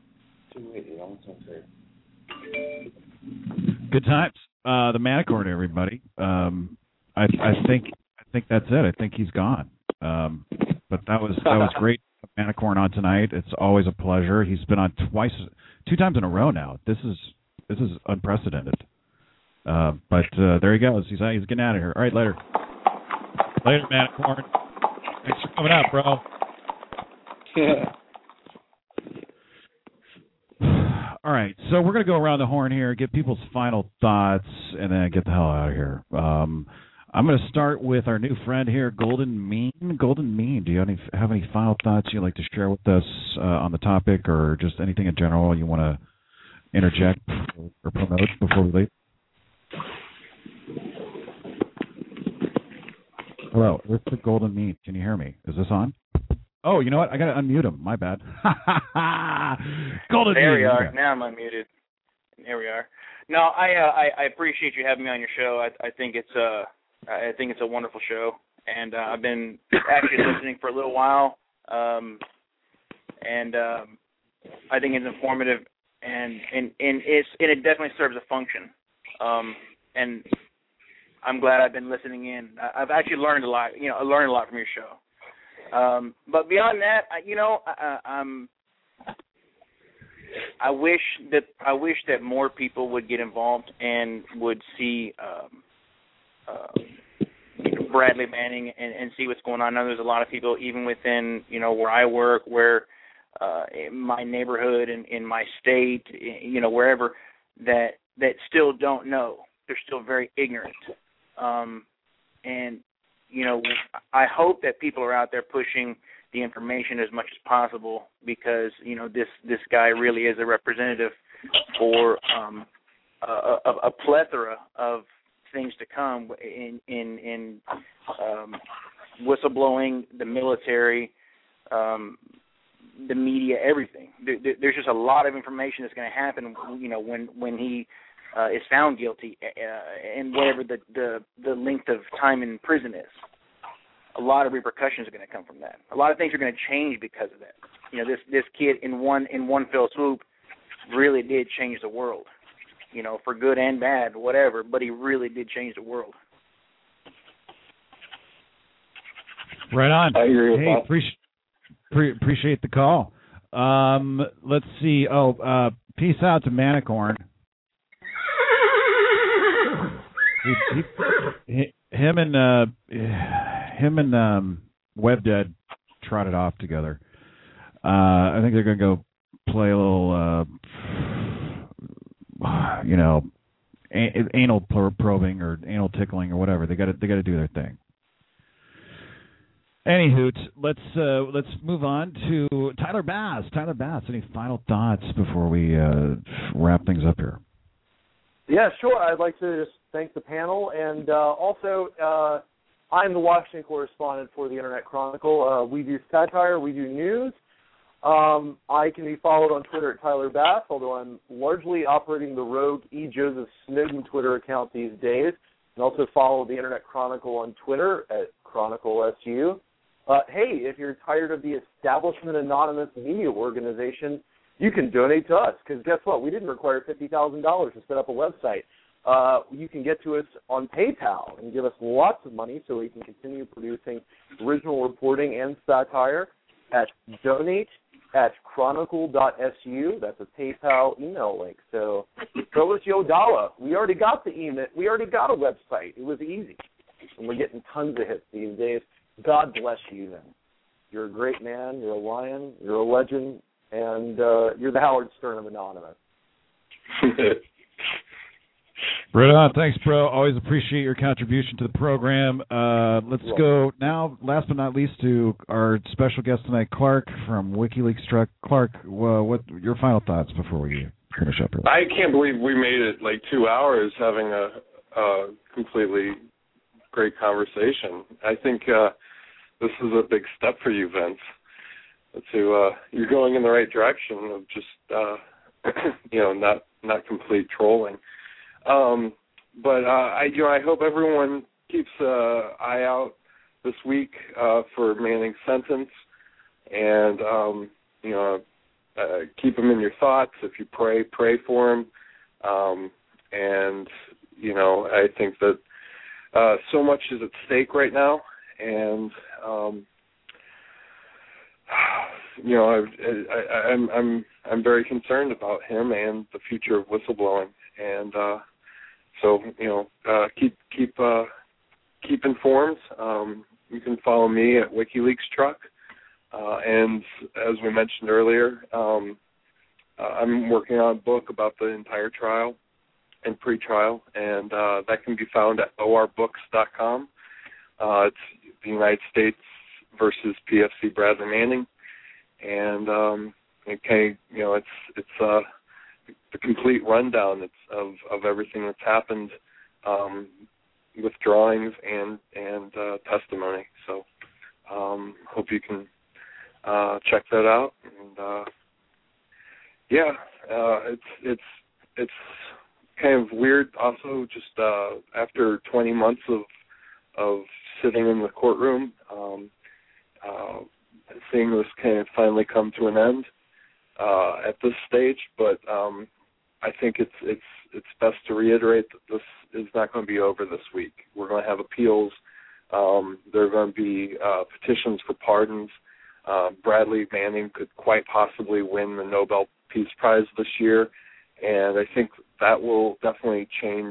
Good times. The Manicorn, everybody. I think that's it. I think he's gone. But that was great. Manicorn on tonight. It's always a pleasure. He's been on 2 times in a row now. This is unprecedented. But there he goes. He's getting out of here. All right, later. Later, Manicorn. Thanks for coming out, bro. All right, so we're going to go around the horn here, get people's final thoughts, and then get the hell out of here. I'm going to start with our new friend here, Golden Mean. Golden Mean, do you have any final thoughts you'd like to share with us on the topic, or just anything in general you want to interject or promote before we leave? Hello, it's the Golden Mean. Can you hear me? Is this on? Oh, you know what? I got to unmute him. My bad. Golden there Mean. we are. Now I'm unmuted. There we are. No, I appreciate you having me on your show. I think it's a wonderful show, and I've been actually listening for a little while, and I think it's informative, and it definitely serves a function, and I'm glad I've been listening in. I've actually learned a lot. I learned a lot from your show. But beyond that, I wish that more people would get involved and would see Bradley Manning and see what's going on. I know there's a lot of people, even within where I work, where in my neighborhood, in my state, wherever, that still don't know. They're still very ignorant, and I hope that people are out there pushing the information as much as possible, because this guy really is a representative for a plethora of things to come in whistleblowing, the military, the media, everything. There's just a lot of information that's going to happen, when he is found guilty, and whatever the length of time in prison is. A lot of repercussions are going to come from that. A lot of things are going to change because of that. This kid in one fell swoop really did change the world, for good and bad, whatever. But he really did change the world. Right on. I agree with that. Appreciate the call. Let's see. Peace out to Manicorn. Him and WebDead trotted off together. I think they're going to go play a little, anal probing or anal tickling or whatever. They got to do their thing. Anywho, let's move on to Tyler Bass. Tyler Bass, any final thoughts before we wrap things up here? Yeah, sure. I'd like to just thank the panel, and also I'm the Washington correspondent for the Internet Chronicle. We do satire, we do news. I can be followed on Twitter at Tyler Bass, although I'm largely operating the rogue E. Joseph Snowden Twitter account these days, and also follow the Internet Chronicle on Twitter at ChronicleSU. Hey, if you're tired of the Establishment Anonymous media organization, you can donate to us, because guess what? We didn't require $50,000 to set up a website. You can get to us on PayPal and give us lots of money so we can continue producing original reporting and satire at donate@chronicle.su. That's a PayPal email link. So throw us your dollar. We already got the email. We already got a website. It was easy. And we're getting tons of hits these days. God bless you, then. You're a great man. You're a lion. You're a legend. And you're the Howard Stern of Anonymous. Right on. Thanks, bro. Always appreciate your contribution to the program. Let's go now, last but not least, to our special guest tonight, Clark from WikiLeaks Truck. Clark, what your final thoughts before we finish up here? I can't believe we made it like 2 hours having a completely great conversation. I think this is a big step for you, Vince. You're going in the right direction of just not complete trolling. But I hope everyone keeps an eye out this week for Manning's sentence, and keep him in your thoughts. If you pray for him. And I think that so much is at stake right now, and I'm very concerned about him and the future of whistleblowing, and so keep informed. You can follow me at WikiLeaks Truck, and as we mentioned earlier, I'm working on a book about the entire trial and pre-trial, and that can be found at orbooks.com. It's the United States versus PFC Bradley Manning, and it's the complete rundown of everything that's happened with drawings and testimony. So hope you can check that out. And it's kind of weird. Also, just after 20 months of sitting in the courtroom, seeing this kind of finally come to an end at this stage, but I think it's best to reiterate that this is not going to be over this week. We're going to have appeals. There are going to be petitions for pardons. Bradley Manning could quite possibly win the Nobel Peace Prize this year, and I think that will definitely change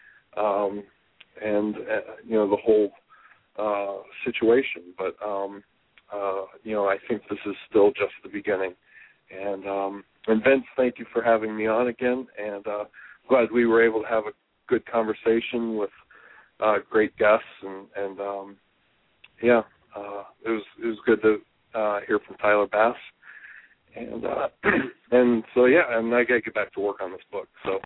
the whole situation. But I think this is still just the beginning. And Vince, thank you for having me on again, and glad we were able to have a good conversation with great guests, and it was good to hear from Tyler Bass, and I gotta get back to work on this book. So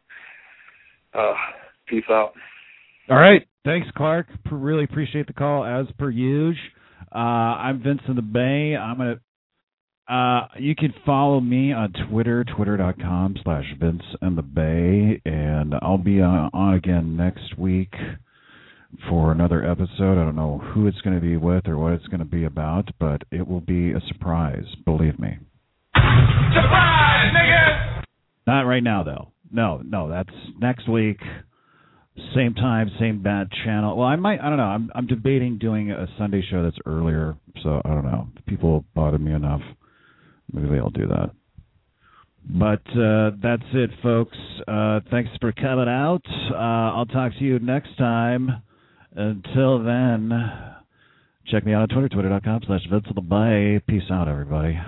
peace out. All right, thanks, Clark. Really appreciate the call as per usual. I'm Vince in the Bay. You can follow me on Twitter, twitter.com/Vince in the Bay, and I'll be on again next week for another episode. I don't know who it's going to be with or what it's going to be about, but it will be a surprise, believe me. Surprise, nigga! Not right now, though. No, that's next week. Same time, same bad channel. Well, I don't know. I'm debating doing a Sunday show that's earlier, so I don't know. If people bother me enough, maybe I'll do that. But that's it, folks. Thanks for coming out. I'll talk to you next time. Until then, check me out on Twitter, twitter.com/Vince in the Bay. Peace out, everybody.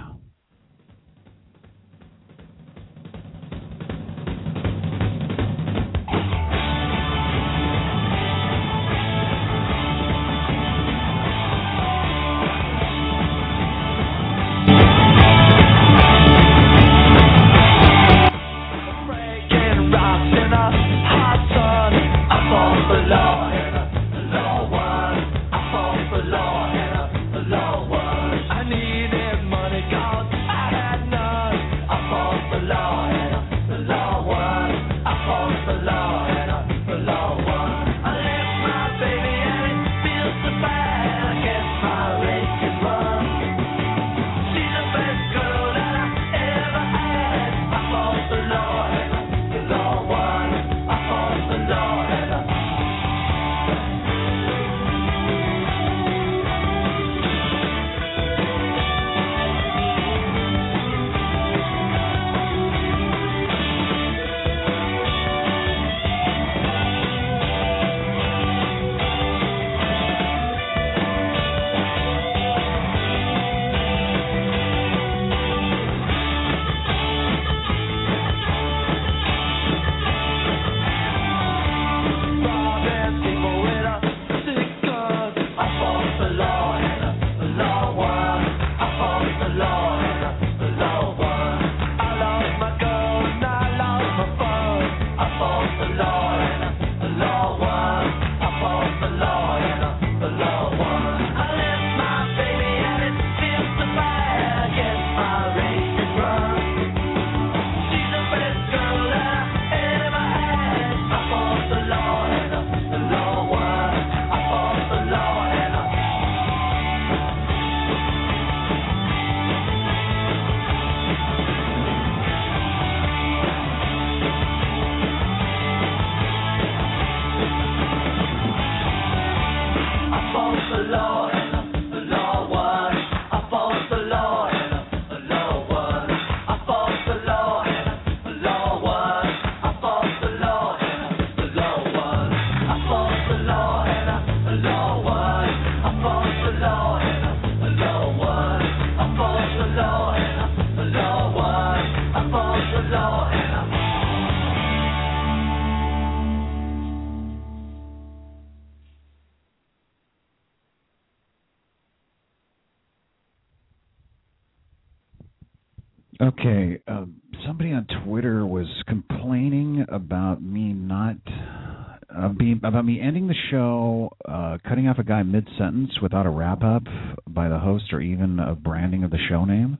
Okay, somebody on Twitter was complaining about me not about me ending the show, cutting off a guy mid-sentence without a wrap-up by the host or even a branding of the show name.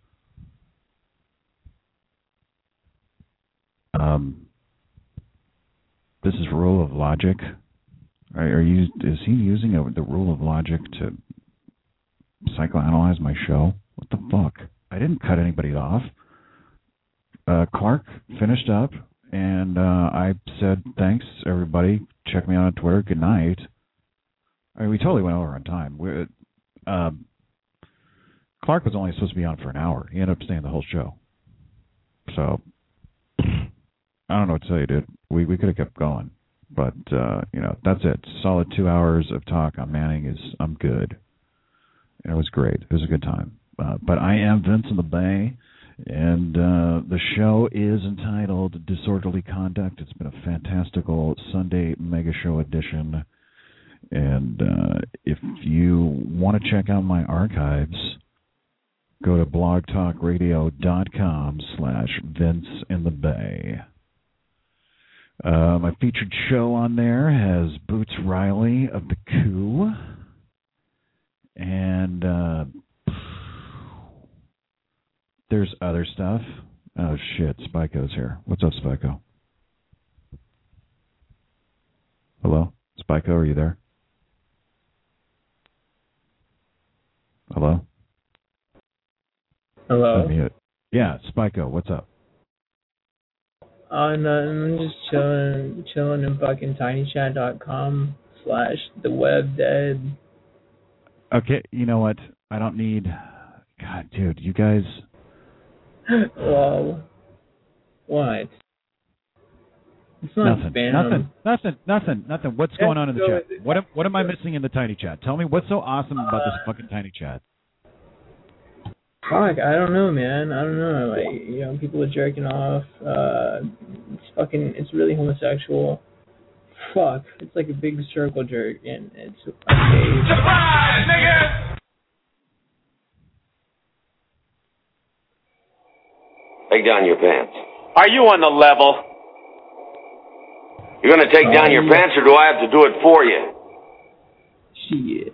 This is rule of logic. Is he using the rule of logic to psychoanalyze my show? What the fuck? I didn't cut anybody off. Clark finished up, and I said, thanks, everybody. Check me out on Twitter. Good night. I mean, we totally went over on time. Clark was only supposed to be on for an hour. He ended up staying the whole show. So, I don't know what to tell you, dude. We could have kept going. But, that's it. Solid 2 hours of talk on Manning I'm good. And it was great. It was a good time. But I am Vince in the Bay, and the show is entitled Disorderly Conduct. It's been a fantastical Sunday Mega Show edition. And if you want to check out my archives, go to blogtalkradio.com/VinceInTheBay. My featured show on there has Boots Riley of The Coup. And there's other stuff. Oh, shit. Spiko's here. What's up, Spiko? Hello? Spiko, are you there? Hello? Hello? Unmute. Yeah, Spiko, what's up? No, I'm just chilling in fucking tinychat.com/thewebdead. Okay, you know what? I don't need... God, dude, you guys... Well, what? It's not spam. Nothing. What's going on in the chat? What am I missing in the tiny chat? Tell me what's so awesome about this fucking tiny chat. Fuck, I don't know, man. I don't know. Like, people are jerking off. It's really homosexual. Fuck, it's like a big circle jerk, and it's okay. Surprise, nigga! Take down your pants. Are you on the level? You're going to take down your pants, or do I have to do it for you? Shit.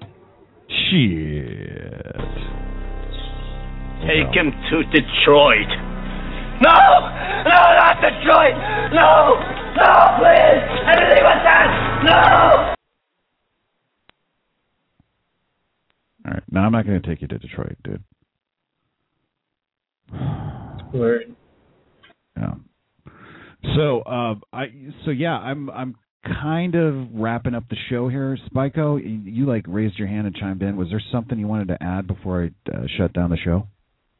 Take him to Detroit. No! No, not Detroit! No! No, please! Anything but that! No! All right. No, I'm not going to take you to Detroit, dude. Word. Yeah. So, I'm kind of wrapping up the show here. Spiko, you raised your hand and chimed in. Was there something you wanted to add before I shut down the show?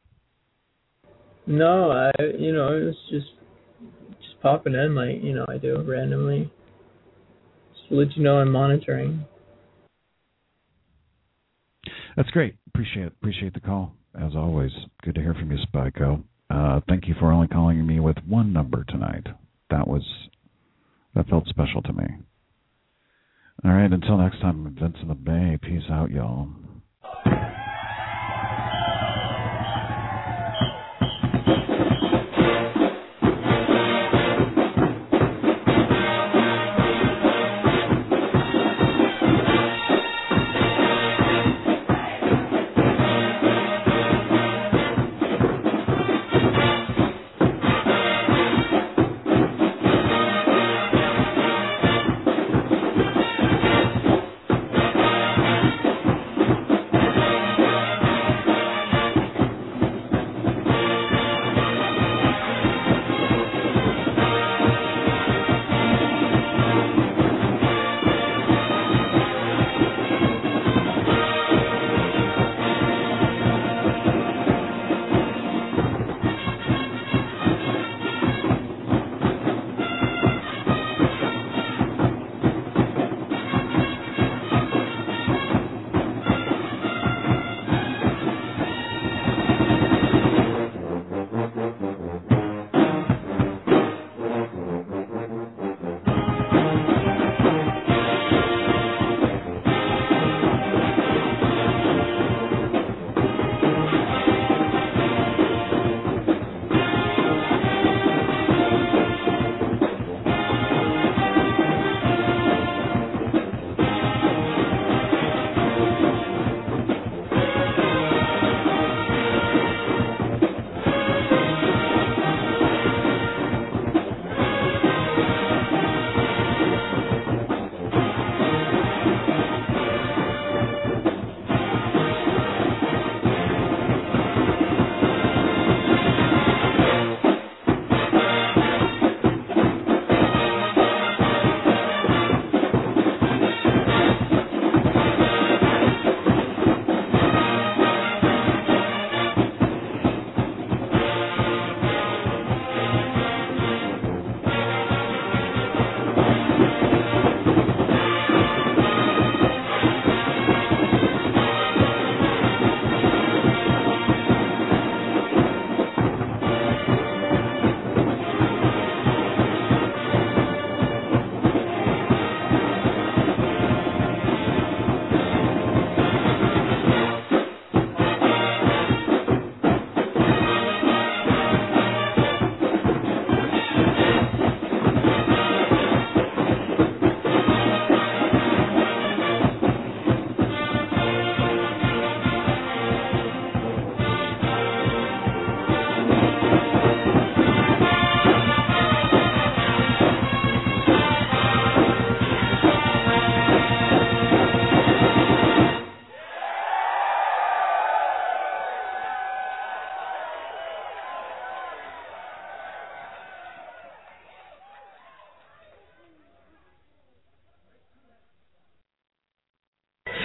No, it was just popping in I do randomly. Just to let you know I'm monitoring. That's great. Appreciate the call. As always, good to hear from you, Spiko. Thank you for only calling me with one number tonight. That felt special to me. All right, until next time, Vince in the Bay. Peace out, y'all.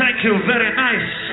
Thank you. Very nice.